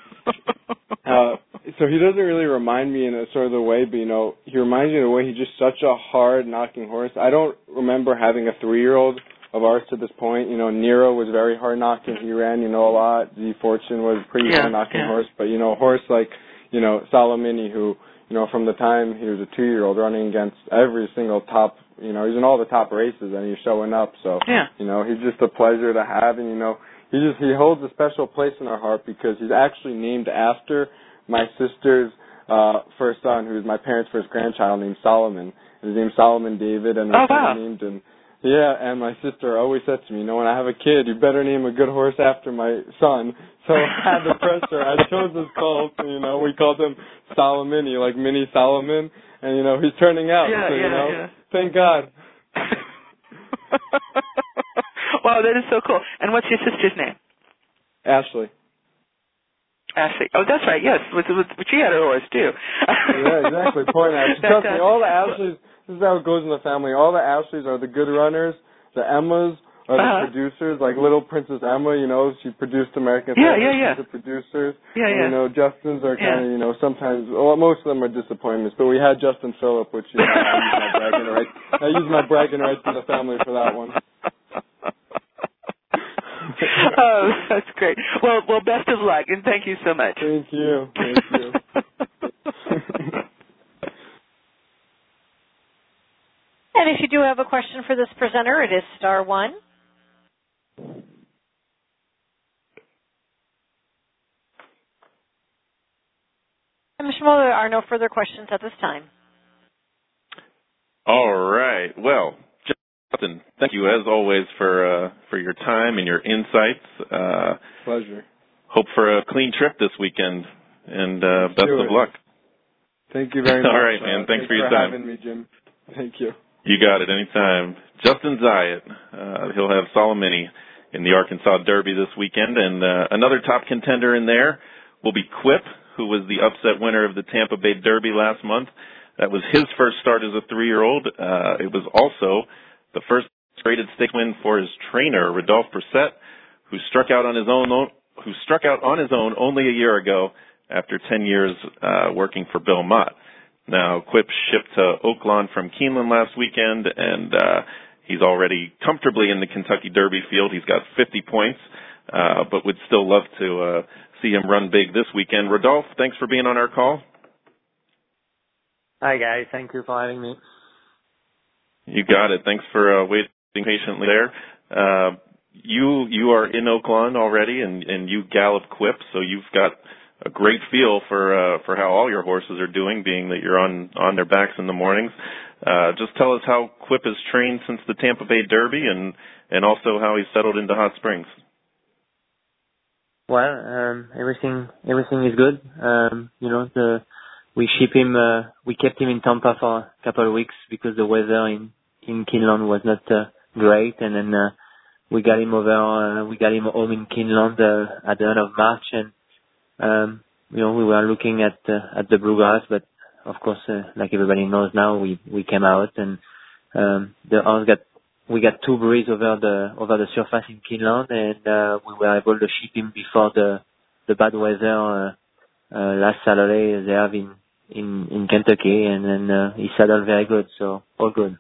Speaker 7: uh, so he doesn't really remind me in a sort of the way, but you know, he reminds me in a way he's just such a hard knocking horse. I don't remember having a three year old of ours to this point. You know, Nero was very hard knocking. He ran, you know, a lot. Z Fortune was a pretty
Speaker 6: yeah,
Speaker 7: hard knocking
Speaker 6: yeah.
Speaker 7: horse. But, you know, a horse like, you know, Salamini, who, you know, from the time he was a two year old running against every single top, you know, he's in all the top races and he's showing up. So,
Speaker 6: yeah.
Speaker 7: you know, he's just a pleasure to have. And, you know, he just, he holds a special place in our heart because he's actually named after my sister's uh first son, who's my parents' first grandchild, named Solomon. His name's Solomon David, and
Speaker 6: oh, wow.
Speaker 7: named him. Yeah, and my sister always said to me, you know, when I have a kid, you better name a good horse after my son. So I had the pressure. I chose this colt, you know, we called him Solomini, like Mini Solomon, and, you know, he's turning out,
Speaker 6: yeah,
Speaker 7: so,
Speaker 6: yeah,
Speaker 7: you know,
Speaker 6: yeah.
Speaker 7: thank God.
Speaker 6: Wow, that is so cool. And what's your sister's name?
Speaker 7: Ashley.
Speaker 6: Ashley. Oh, that's right, yes. With, with, with she had a horse, too.
Speaker 7: Yeah, exactly. Point Ashley. Trust me, all the Ashleys, this is how it goes in the family. All the Ashleys are the good runners. The Emmas are the
Speaker 6: uh-huh.
Speaker 7: producers, like Little Princess Emma, you know, she produced American
Speaker 6: yeah,
Speaker 7: Pharoah.
Speaker 6: yeah, yeah.
Speaker 7: She's the producers.
Speaker 6: Yeah,
Speaker 7: and,
Speaker 6: yeah.
Speaker 7: you know, Justin's are kind of,
Speaker 6: yeah.
Speaker 7: you know, sometimes, well, most of them are disappointments, but we had Justin Phillip, which, you know, I use my bragging rights. I use my bragging rights in the family for that one.
Speaker 6: Oh, that's great. Well, well, best of luck, and thank you so much.
Speaker 7: Thank you. Thank you.
Speaker 1: And if you do have a question for this presenter, it is star one. Mister Schmoller, there are no further questions at this time.
Speaker 2: All right. Well, Justin, thank you as always for uh, for your time and your insights. Uh,
Speaker 7: Pleasure.
Speaker 2: Hope for a clean trip this weekend, and uh, best of luck.
Speaker 7: Thank you very much.
Speaker 2: All right, man.
Speaker 7: Uh,
Speaker 2: thanks,
Speaker 7: thanks
Speaker 2: for your
Speaker 7: for
Speaker 2: time.
Speaker 7: having me, Jim. Thank you.
Speaker 2: You got it. Anytime. Justin Zayat. Uh, he'll have Solomini in the Arkansas Derby this weekend, and uh, another top contender in there will be Quip, who was the upset winner of the Tampa Bay Derby last month. That was his first start as a three-year-old. Uh, it was also the first graded stakes win for his trainer, Rodolphe Brissett, who struck out on his own, who struck out on his own only a year ago after ten years uh, working for Bill Mott. Now, Quip shipped to Oaklawn from Keeneland last weekend, and uh, he's already comfortably in the Kentucky Derby field. He's got fifty points, uh, but would still love to uh, see him run big this weekend. Rodolphe, thanks for being on our call.
Speaker 8: Hi, guys. Thank you for having me.
Speaker 2: You got it. Thanks for uh, waiting patiently there. Uh, you you are in Oaklawn already, and, and you gallop Quip, so you've got a great feel for uh, for how all your horses are doing, being that you're on, on their backs in the mornings. Uh, just tell us how Quip has trained since the Tampa Bay Derby, and, and also how he's settled into Hot Springs.
Speaker 8: Well, um, everything everything is good. Um, you know, the we ship him. Uh, we kept him in Tampa for a couple of weeks because the weather in in Keeneland was not uh, great, and then uh, we got him over. Uh, we got him home in Keeneland uh, at the end of March, and um, you know we were looking at uh, at the bluegrass, but of course, uh, like everybody knows now, we we came out and um, the horse got. We got two breeze over the over the surface in Keeneland, and uh, we were able to ship him before the the bad weather uh, uh, last Saturday they have in in in Kentucky, and then uh, he saddled very good, so all good.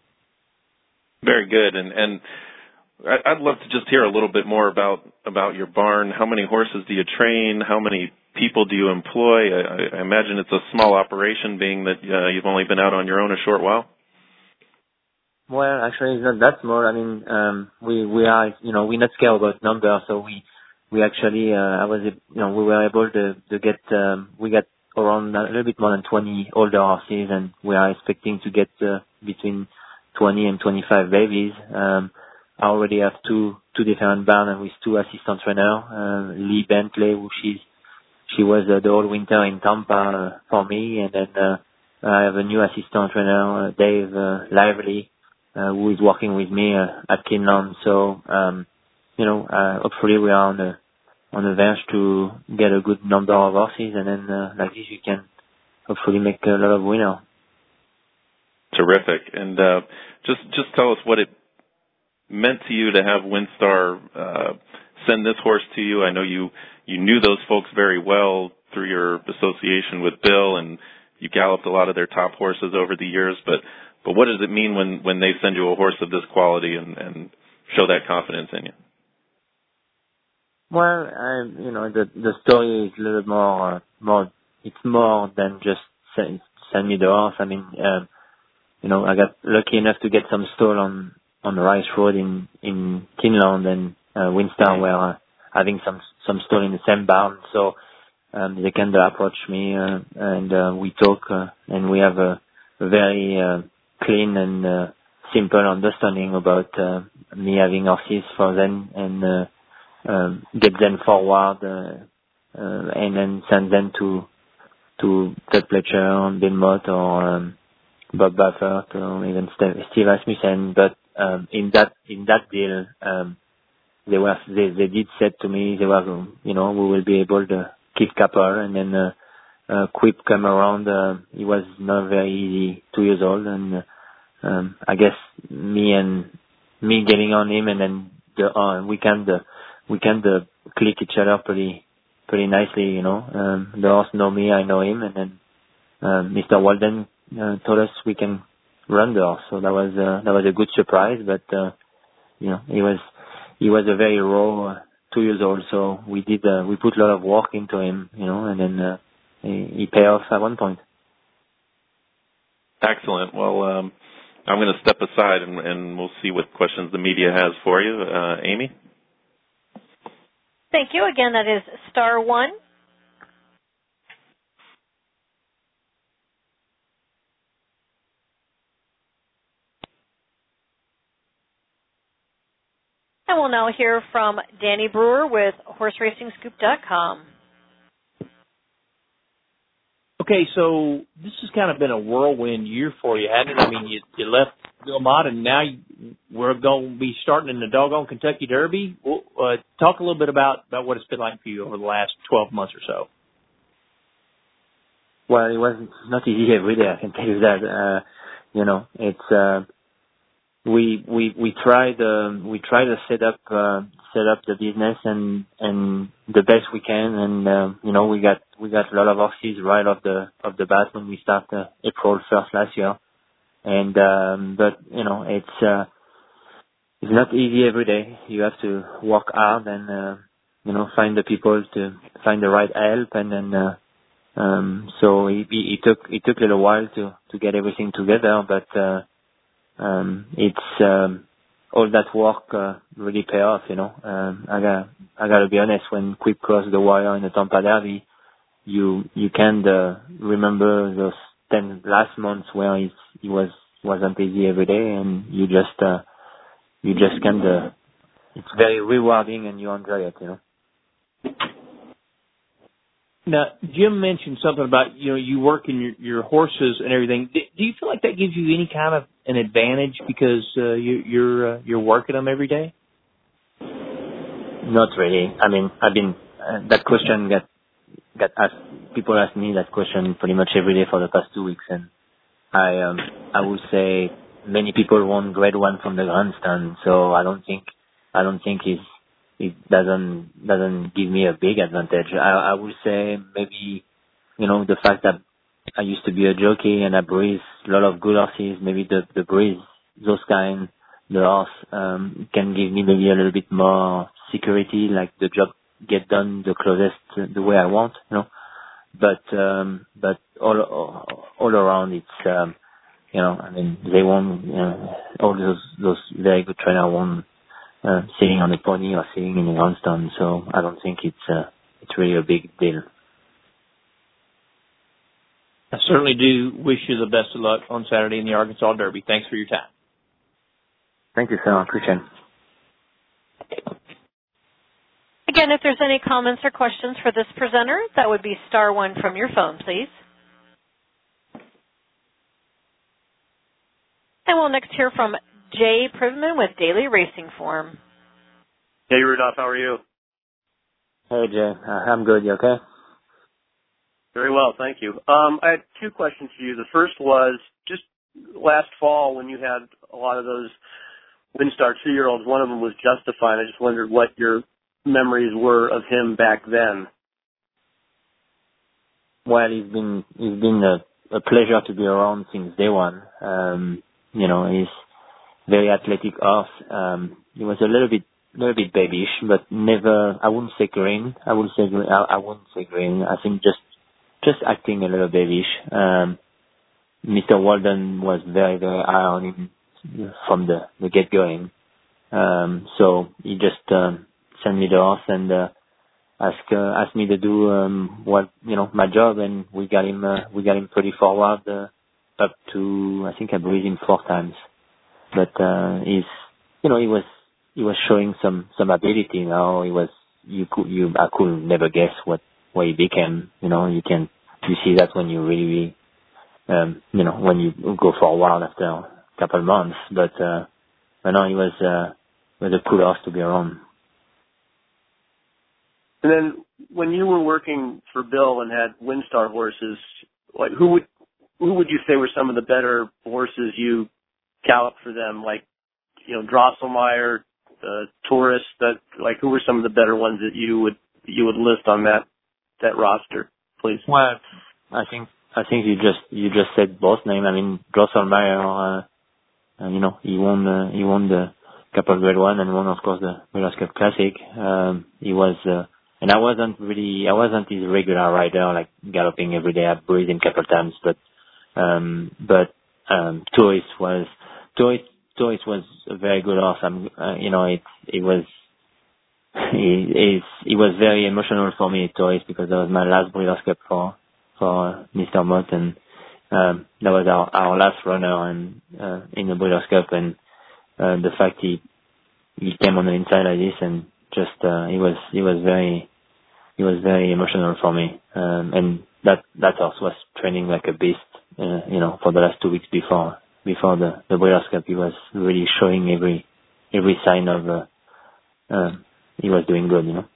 Speaker 2: Very good, and and I'd love to just hear a little bit more about about your barn. How many horses do you train? How many people do you employ? I, I imagine it's a small operation, being that uh, you've only been out on your own a short while.
Speaker 8: Well, actually, it's not that small. I mean, um, we we are, you know, we're not scared about numbers, so we we actually, uh, I was, you know, we were able to to get, um, we got around a little bit more than twenty older horses, and we are expecting to get uh, between twenty and twenty-five babies. Um, I already have two two different barns with two assistant trainers. Uh, Lee Bentley, who she's she was uh, the whole winter in Tampa uh, for me, and then uh, I have a new assistant trainer, uh, Dave uh, Lively. Uh, who is working with me uh, at Keeneland. So, um, you know, uh, hopefully we are on the on the verge to get a good number of horses, and then uh, like this we can hopefully make a lot of winners.
Speaker 2: Terrific. And uh, just just tell us what it meant to you to have WinStar uh, send this horse to you. I know you you knew those folks very well through your association with Bill, and you galloped a lot of their top horses over the years, but But what does it mean when, when they send you a horse of this quality and, and show that confidence in you?
Speaker 8: Well, I, you know, the the story is a little more, uh, more. It's more than just send, send me the horse. I mean, um, you know, I got lucky enough to get some stall on on the Rice Road in in Keeneland, and uh, WinStar were uh, having some some stall in the same barn. So um, they kind of approached me, uh, and uh, we talk, uh, and we have a, a very uh, clean and uh, simple understanding about uh, me having horses for them, and uh, um, get them forward, uh, uh, and then send them to to Todd Pletcher, Bill Mott, or um, Bob Baffert, or even Steve, Steve Asmussen. But um, in that in that deal, um, they were they, they did said to me they were, you know, we will be able to keep couple, and then. Uh, Uh, Quip come around. Uh, he was not very easy, two years old, and uh, um, I guess me and me getting on him, and then the, uh, we can uh, we can uh, click each other pretty pretty nicely, you know. Um, the horse know me, I know him, and then uh, Mister Walden uh, told us we can run the horse, so that was uh, that was a good surprise. But uh, you know, he was he was a very raw uh, two years old, so we did uh, we put a lot of work into him, you know, and then. Uh, He paid off at one point.
Speaker 2: Excellent. Well, um, I'm going to step aside, and, and we'll see what questions the media has for you. Uh, Amy?
Speaker 1: Thank you. Again, that is star one. And we'll now hear from Danny Brewer with horse racing scoop dot com.
Speaker 5: Okay, so this has kind of been a whirlwind year for you, hasn't it? I mean, you, you left Bill Mott, and now you, we're going to be starting in the doggone Kentucky Derby. Well, uh, talk a little bit about, about what it's been like for you over the last twelve months or so.
Speaker 8: Well, it was not easy every day, I can tell you that. Uh, you know, it's, uh, we, we, we tried, um, we tried to set up, uh, set up the business and, and the best we can. And, uh, you know, we got, we got a lot of horses right off the, off the bat when we started uh, April first last year. And, um, but, you know, it's, uh, it's not easy every day. You have to work hard and, uh, you know, find the people to find the right help. And then, uh, um, so it, it took, it took a little while to, to get everything together, but, uh, um, it's, um, all that work, uh, really pay off, you know. Um, I got, I gotta be honest, when Quip crossed the wire in the Tampa Derby, you, you can, uh, remember those ten last months where it, it was, wasn't easy every day, and you just, uh, you just can, uh, it's very rewarding and you enjoy it, you know.
Speaker 5: Now, Jim mentioned something about, you know, you work in your, your horses and everything. Do, do you feel like that gives you any kind of an advantage because uh, you, you're uh, you're working them every day?
Speaker 8: Not really. I mean, I've been uh, that question got got asked. People ask me that question pretty much every day for the past two weeks, and I um I would say many people want grade one from the grandstand, so I don't think I don't think it's it doesn't doesn't give me a big advantage. I, I would say maybe, you know, the fact that I used to be a jockey and I breeze a lot of good horses, maybe the the breeze, those kind, the horse um, can give me maybe a little bit more security, like the job get done the closest the way I want, you know. But um, but all all, all around it's um, you know, I mean they won, you know, all those those very good trainers won. Uh, sitting on a pony or sitting in a grandstand, so I don't think it's uh, it's really a big deal.
Speaker 5: I certainly do wish you the best of luck on Saturday in the Arkansas Derby. Thanks for your time.
Speaker 8: Thank you, sir. I appreciate it.
Speaker 1: Again, if there's any comments or questions for this presenter, that would be star one from your phone, please. And we'll next hear from Jay Privman with Daily Racing Form.
Speaker 9: Hey, Rudolph, how are you?
Speaker 8: Hey, Jay. Uh, I'm good. You okay?
Speaker 9: Very well, thank you. Um, I had two questions for you. The first was just last fall when you had a lot of those WinStar two-year-olds, one of them was Justified. I just wondered what your memories were of him back then.
Speaker 8: Well, he's been he's been a, a pleasure to be around since day one. Um, you know, he's very athletic horse. Um, he was a little bit, little bit babyish, but never. I wouldn't say green. I would say green. I, I wouldn't say green. I think just, just acting a little babyish. Um, Mister Walden was very, very high on him from the, the get going. Um, so he just um, sent me the horse and uh, asked uh, asked me to do um, what you know my job, and we got him. Uh, we got him pretty forward uh, up to I think I breathed him four times. But uh, he's, you know, he was he was showing some some ability. You know, he was you could you I could never guess what what he became. You know, you can you see that when you really, um, you know, when you go for a while after a couple of months. But uh, but no, he was uh, was a cool horse to be around.
Speaker 9: And then when you were working for Bill and had WinStar horses, like who would who would you say were some of the better horses you galloped for them, like, you know, Drosselmeyer, uh, Tourist, that, like, who were some of the better ones that you would, you would list on that, that roster, please?
Speaker 8: Well, I think, I think you just, you just said both names. I mean, Drosselmeyer, uh, you know, he won, uh, he won the Couple Grade One and won, of course, the Breeders' Cup Classic. Um, he was, uh, and I wasn't really, I wasn't his regular rider, like galloping every day. I breathed him a couple times, but, um, but, um, Tourist was, Tourist, Tourist was a very good horse. I'm, uh, you know, it, it was, it, it was very emotional for me, Tourist, because that was my last Breeders' Cup for, for Mister Mott, and, um, that was our, our last runner and, uh, in the Breeders' Cup, and, uh, the fact he, he came on the inside like this, and just uh, he was he was very he was very emotional for me, um, and that that horse was training like a beast, uh, you know, for the last two weeks before before the the Breeders' Cup. He was really showing every every sign of uh, uh, he was doing good, you know.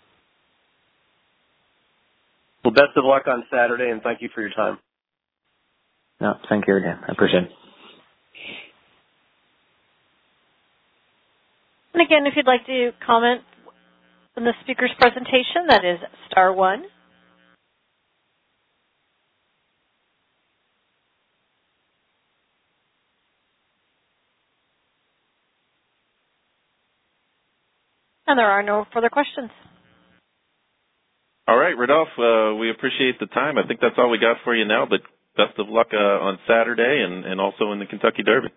Speaker 9: Well, best of luck on Saturday, and thank you for your time.
Speaker 8: No, thank you again. I appreciate it.
Speaker 1: And again, if you'd like to comment on the speaker's presentation, that is star one. And there are no further questions.
Speaker 2: All right, Rodolphe, uh, we appreciate the time. I think that's all we got for you now, but best of luck uh, on Saturday and, and also in the Kentucky Derby.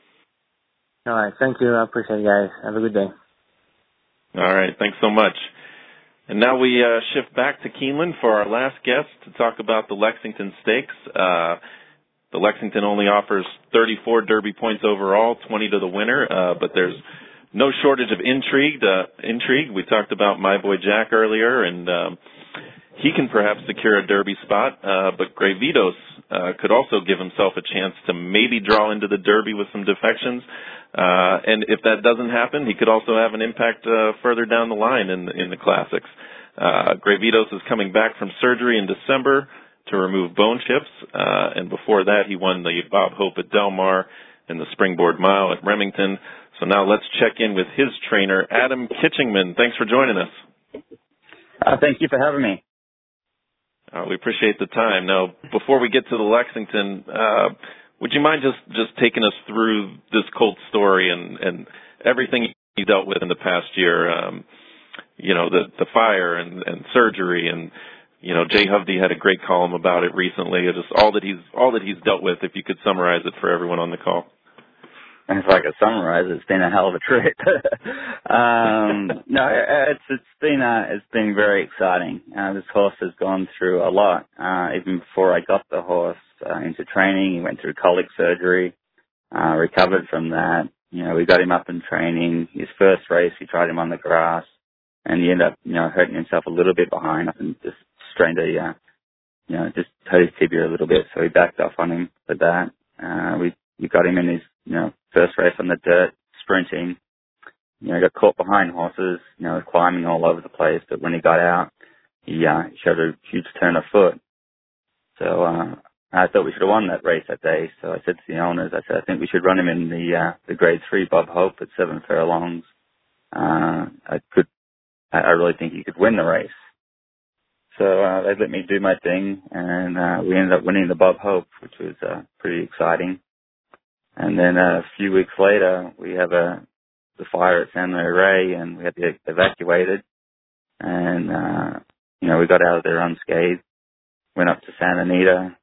Speaker 8: All right, thank you. I appreciate it, guys. Have a good day.
Speaker 2: All right, thanks so much. And now we uh, shift back to Keeneland for our last guest to talk about the Lexington Stakes. Uh, the Lexington only offers thirty-four Derby points overall, twenty to the winner, uh, but there's no shortage of intrigue. Uh, intrigue. We talked about My Boy Jack earlier, and um, he can perhaps secure a Derby spot, uh, but Gravitos uh, could also give himself a chance to maybe draw into the Derby with some defections. Uh, and if that doesn't happen, he could also have an impact uh, further down the line in, in the Classics. Uh, Gravitos is coming back from surgery in December to remove bone chips, uh, and before that he won the Bob Hope at Del Mar and the Springboard Mile at Remington. So now let's check in with his trainer, Adam Kitchingman. Thanks for joining us.
Speaker 10: Uh, thank you for having me.
Speaker 2: Uh, we appreciate the time. Now, before we get to the Lexington, uh, would you mind just, just taking us through this Colt story and, and everything he dealt with in the past year? Um, you know, the, the fire and, and surgery, and you know, Jay Hovde had a great column about it recently. It's just all that he's all that he's dealt with. If you could summarize it for everyone on the call.
Speaker 10: If I could summarize it, it's been a hell of a trip. um, no, it's it's been uh, it's been very exciting. Uh, this horse has gone through a lot. Uh, even before I got the horse uh, into training, he went through colic surgery, uh, recovered from that. You know, we got him up in training. His first race, we tried him on the grass, and he ended up, you know, hurting himself a little bit behind up and just strained a, uh, you know, just hurt his tibia a little bit. So we backed off on him for that. Uh, we we got him in his, you know, first race on the dirt, sprinting. You know, got caught behind horses, you know, climbing all over the place. But when he got out, he uh, showed a huge turn of foot. So uh, I thought we should have won that race that day. So I said to the owners, I said, I think we should run him in the uh, the grade three Bob Hope at seven furlongs. Uh, I could, I really think he could win the race. So uh, they let me do my thing, and uh, we ended up winning the Bob Hope, which was uh, pretty exciting. And then uh, a few weeks later, we have a the fire at San Luis, and we had to get evacuated. And uh, you know, we got out of there unscathed. Went up to Santa Anita,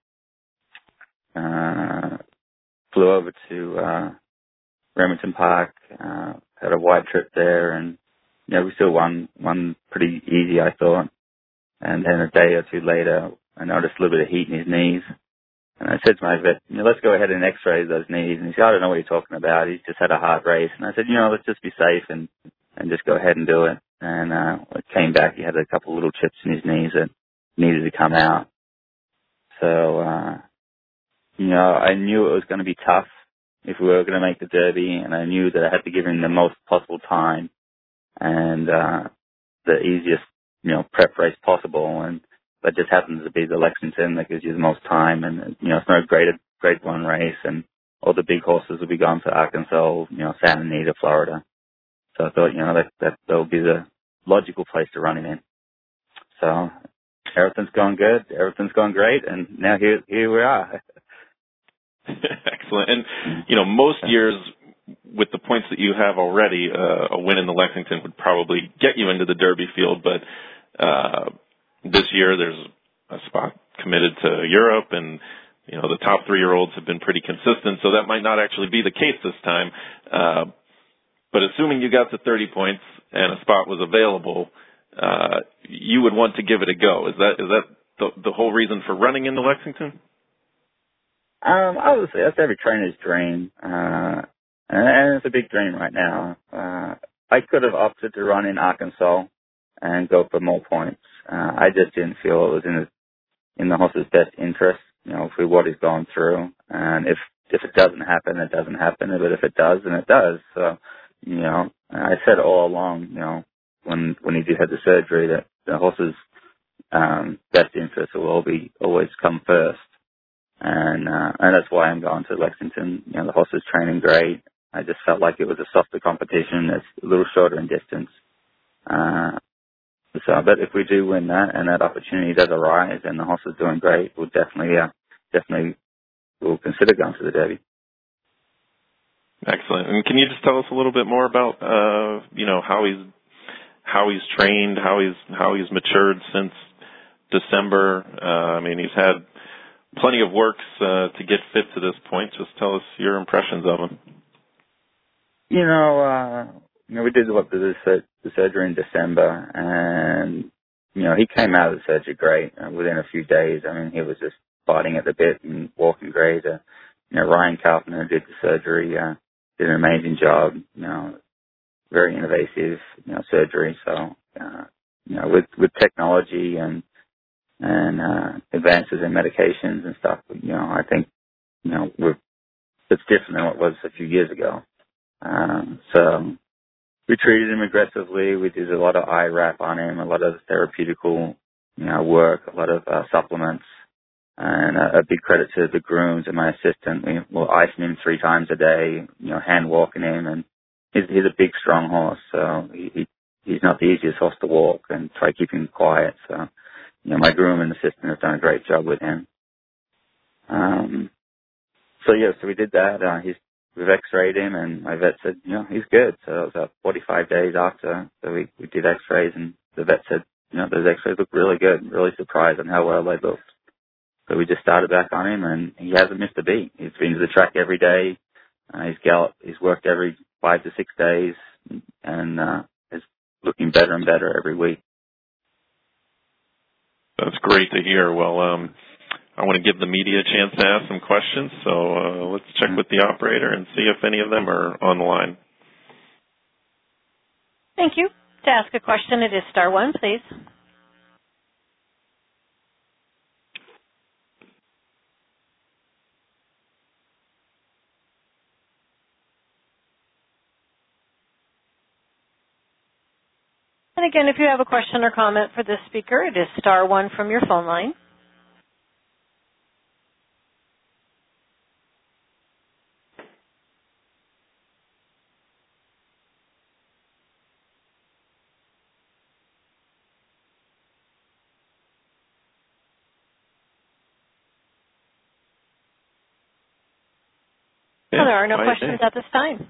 Speaker 10: uh, flew over to uh, Remington Park, uh, had a wide trip there, and you know, we still won won pretty easy, I thought. And then a day or two later, I noticed a little bit of heat in his knees. And I said to my vet, you know, let's go ahead and x-ray those knees. And he said, I don't know what you're talking about. He's just had a hard race. And I said, you know, let's just be safe and, and just go ahead and do it. And uh, when it came back, he had a couple of little chips in his knees that needed to come out. So, uh, you know, I knew it was going to be tough if we were going to make the Derby. And I knew that I had to give him the most possible time and uh, the easiest, you know, prep race possible. And that just happens to be the Lexington that gives you the most time. And, you know, it's no grade, grade one race. And all the big horses will be gone to Arkansas, you know, Santa Anita, Florida. So I thought, you know, that, that, that would be the logical place to run him in. So everything's gone good. Everything's gone great. And now here, here we are.
Speaker 2: Excellent. And, you know, most years with the points that you have already, uh, a win in the Lexington would probably get you into the Derby field. But, uh, this year there's a spot committed to Europe, and, you know, the top three-year-olds have been pretty consistent. So that might not actually be the case this time. Uh, but assuming you got to thirty points and a spot was available, uh, you would want to give it a go. Is that, is that the, the whole reason for running into Lexington?
Speaker 10: Um, obviously, that's every trainer's dream. Uh, and it's a big dream right now. Uh, I could have opted to run in Arkansas and go for more points. Uh, I just didn't feel it was in his, in the horse's best interest, you know, for what he's gone through. And if if it doesn't happen, it doesn't happen. But if it does, then it does. So, you know, I said all along, you know, when when he did have the surgery, that the horse's um, best interest will all be always come first. And uh, and that's why I'm going to Lexington. You know, the horse is training great. I just felt like it was a softer competition. It's a little shorter in distance. Uh, so, but if we do win that and that opportunity does arise and the horse is doing great, we'll definitely, uh, definitely, we'll consider going to the Derby.
Speaker 2: Excellent. And can you just tell us a little bit more about, uh, you know, how he's how he's trained, how he's how he's matured since December? Uh, I mean, he's had plenty of works uh, to get fit to this point. Just tell us your impressions of him.
Speaker 10: You know, uh, you know, we did what the, the surgery in December, and you know, he came out of the surgery great. Uh, within a few days, I mean, he was just biting at the bit and walking great. Uh, you know, Ryan Carpenter did the surgery, uh, did an amazing job. You know, very innovative, you know, surgery. So, uh, you know, with with technology and and uh, advances in medications and stuff, you know, I think, you know, we're it's different than what it was a few years ago. Um, so we treated him aggressively. We did a lot of I RAP on him, a lot of therapeutical, you know, work, a lot of uh, supplements, and a, a big credit to the grooms and my assistant. We were icing him three times a day, you know, hand walking him, and he's, he's a big, strong horse, so he, he he's not the easiest horse to walk, and try keeping him quiet. So, you know, my groom and assistant have done a great job with him. Um, so yeah, so we did that. Uh, he's We've x-rayed him, and my vet said, you know, he's good. So it was about forty-five days after, so we, we did x-rays, and the vet said, you know, those x-rays look really good. Really surprised on how well they looked. So we just started back on him, and he hasn't missed a beat. He's been to the track every day. Uh, he's galloped, he's worked every five to six days, and uh, is looking better and better every week.
Speaker 2: That's great to hear. Well, um, I want to give the media a chance to ask some questions, so uh, let's check with the operator and see if any of them are on the line.
Speaker 1: Thank you. To ask a question, it is star one, please. And again, if you have a question or comment for this speaker, it is star one from your phone line.
Speaker 2: Yeah,
Speaker 1: well, there are no
Speaker 2: fine,
Speaker 1: questions
Speaker 2: yeah.
Speaker 1: at this time.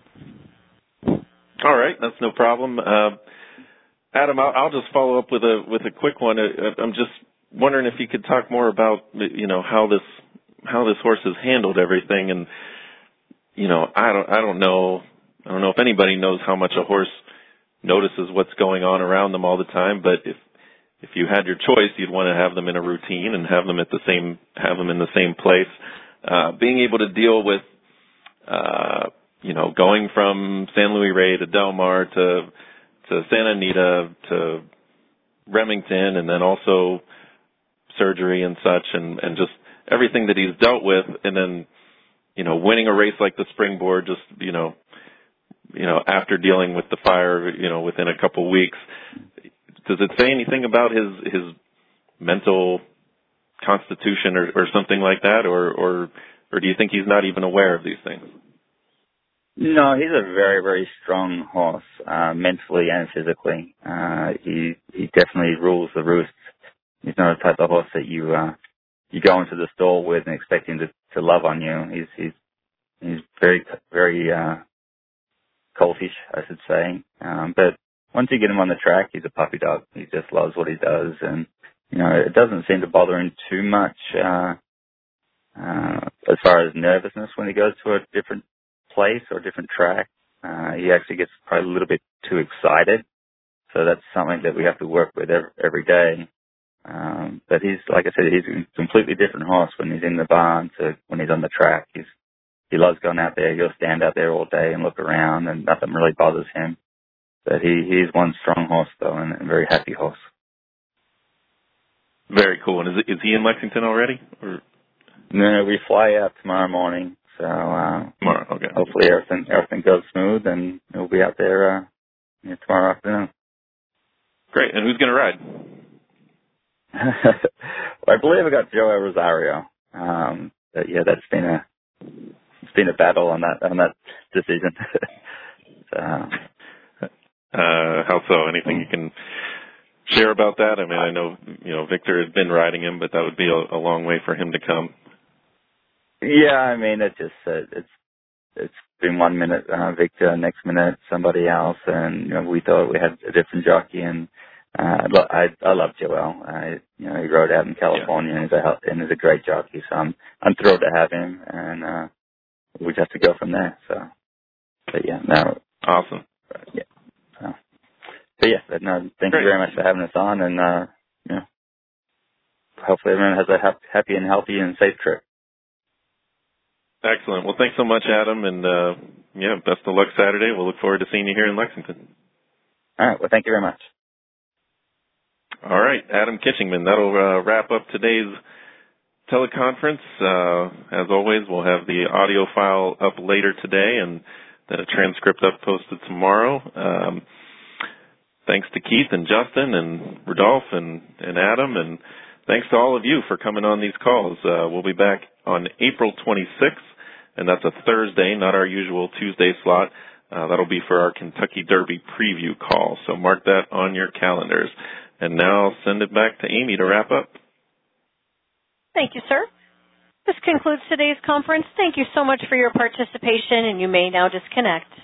Speaker 2: All right, that's no problem. Uh, Adam, I'll, I'll just follow up with a with a quick one. Uh, I'm just wondering if you could talk more about, you know, how this how this horse has handled everything, and you know, I don't I don't know I don't know if anybody knows how much a horse notices what's going on around them all the time, but if if you had your choice, you'd want to have them in a routine and have them at the same have them in the same place. Uh, being able to deal with Uh, you know, going from San Luis Rey to Del Mar to to Santa Anita to Remington, and then also surgery and such, and, and just everything that he's dealt with, and then, you know, winning a race like the Springboard, just you know, you know, after dealing with the fire, you know, within a couple weeks. Does it say anything about his his mental constitution or, or something like that, or or Or do you think he's not even aware of these things?
Speaker 10: No, he's a very, very strong horse, uh, mentally and physically. Uh, he he definitely rules the roost. He's not a type of horse that you uh, you go into the stall with and expect him to, to love on you. He's he's he's very very uh, coltish, I should say. Um, but once you get him on the track, he's a puppy dog. He just loves what he does, and you know it doesn't seem to bother him too much. Uh, Uh, as far as nervousness when he goes to a different place or a different track, uh, he actually gets probably a little bit too excited. So that's something that we have to work with every, every day. Um, but he's, like I said, he's a completely different horse when he's in the barn to when he's on the track. He's, he loves going out there. He'll stand out there all day and look around, and nothing really bothers him. but he he's one strong horse though, and a very happy horse.
Speaker 2: Very cool. And is is he in Lexington already? Or?
Speaker 10: No, we fly out tomorrow morning, so uh,
Speaker 2: tomorrow. Okay.
Speaker 10: Hopefully everything everything goes smooth, and we'll be out there uh, you know, tomorrow afternoon.
Speaker 2: Great. And who's going to ride?
Speaker 10: Well, I believe I got Joe Rosario. Um, but yeah, that's been a it's been a battle on that on that decision. so,
Speaker 2: uh, how so? Anything you can share about that? I mean, I know you know Victor has been riding him, but that would be a, a long way for him to come.
Speaker 10: Yeah, I mean, it just uh, it's it's been one minute uh, Victor, next minute somebody else, and you know, we thought we had a different jockey, and uh, I I love Joel. I you know he rode out in California, yeah. and, he's a, and he's a great jockey, so I'm I'm thrilled to have him, and uh, we just have to go from there. So, but yeah, no,
Speaker 2: awesome.
Speaker 10: Yeah. So, but yeah, but no, thank
Speaker 2: Great.
Speaker 10: you very much for having us on, and uh, you know, hopefully everyone has a ha- happy and healthy and safe trip.
Speaker 2: Excellent. Well, thanks so much, Adam, and uh, yeah, best of luck Saturday. We'll look forward to seeing you here in Lexington.
Speaker 10: All right. Well, thank you very much.
Speaker 2: All right, Adam Kitchingman. That'll uh, wrap up today's teleconference. Uh, as always, we'll have the audio file up later today and the transcript up posted tomorrow. Um, thanks to Keith and Justin and Rudolph and, and Adam, and thanks to all of you for coming on these calls. Uh, we'll be back on April twenty-sixth, and that's a Thursday, not our usual Tuesday slot. Uh, that'll be for our Kentucky Derby preview call, so mark that on your calendars. And now I'll send it back to Amy to wrap up.
Speaker 1: Thank you, sir. This concludes today's conference. Thank you so much for your participation, and you may now disconnect.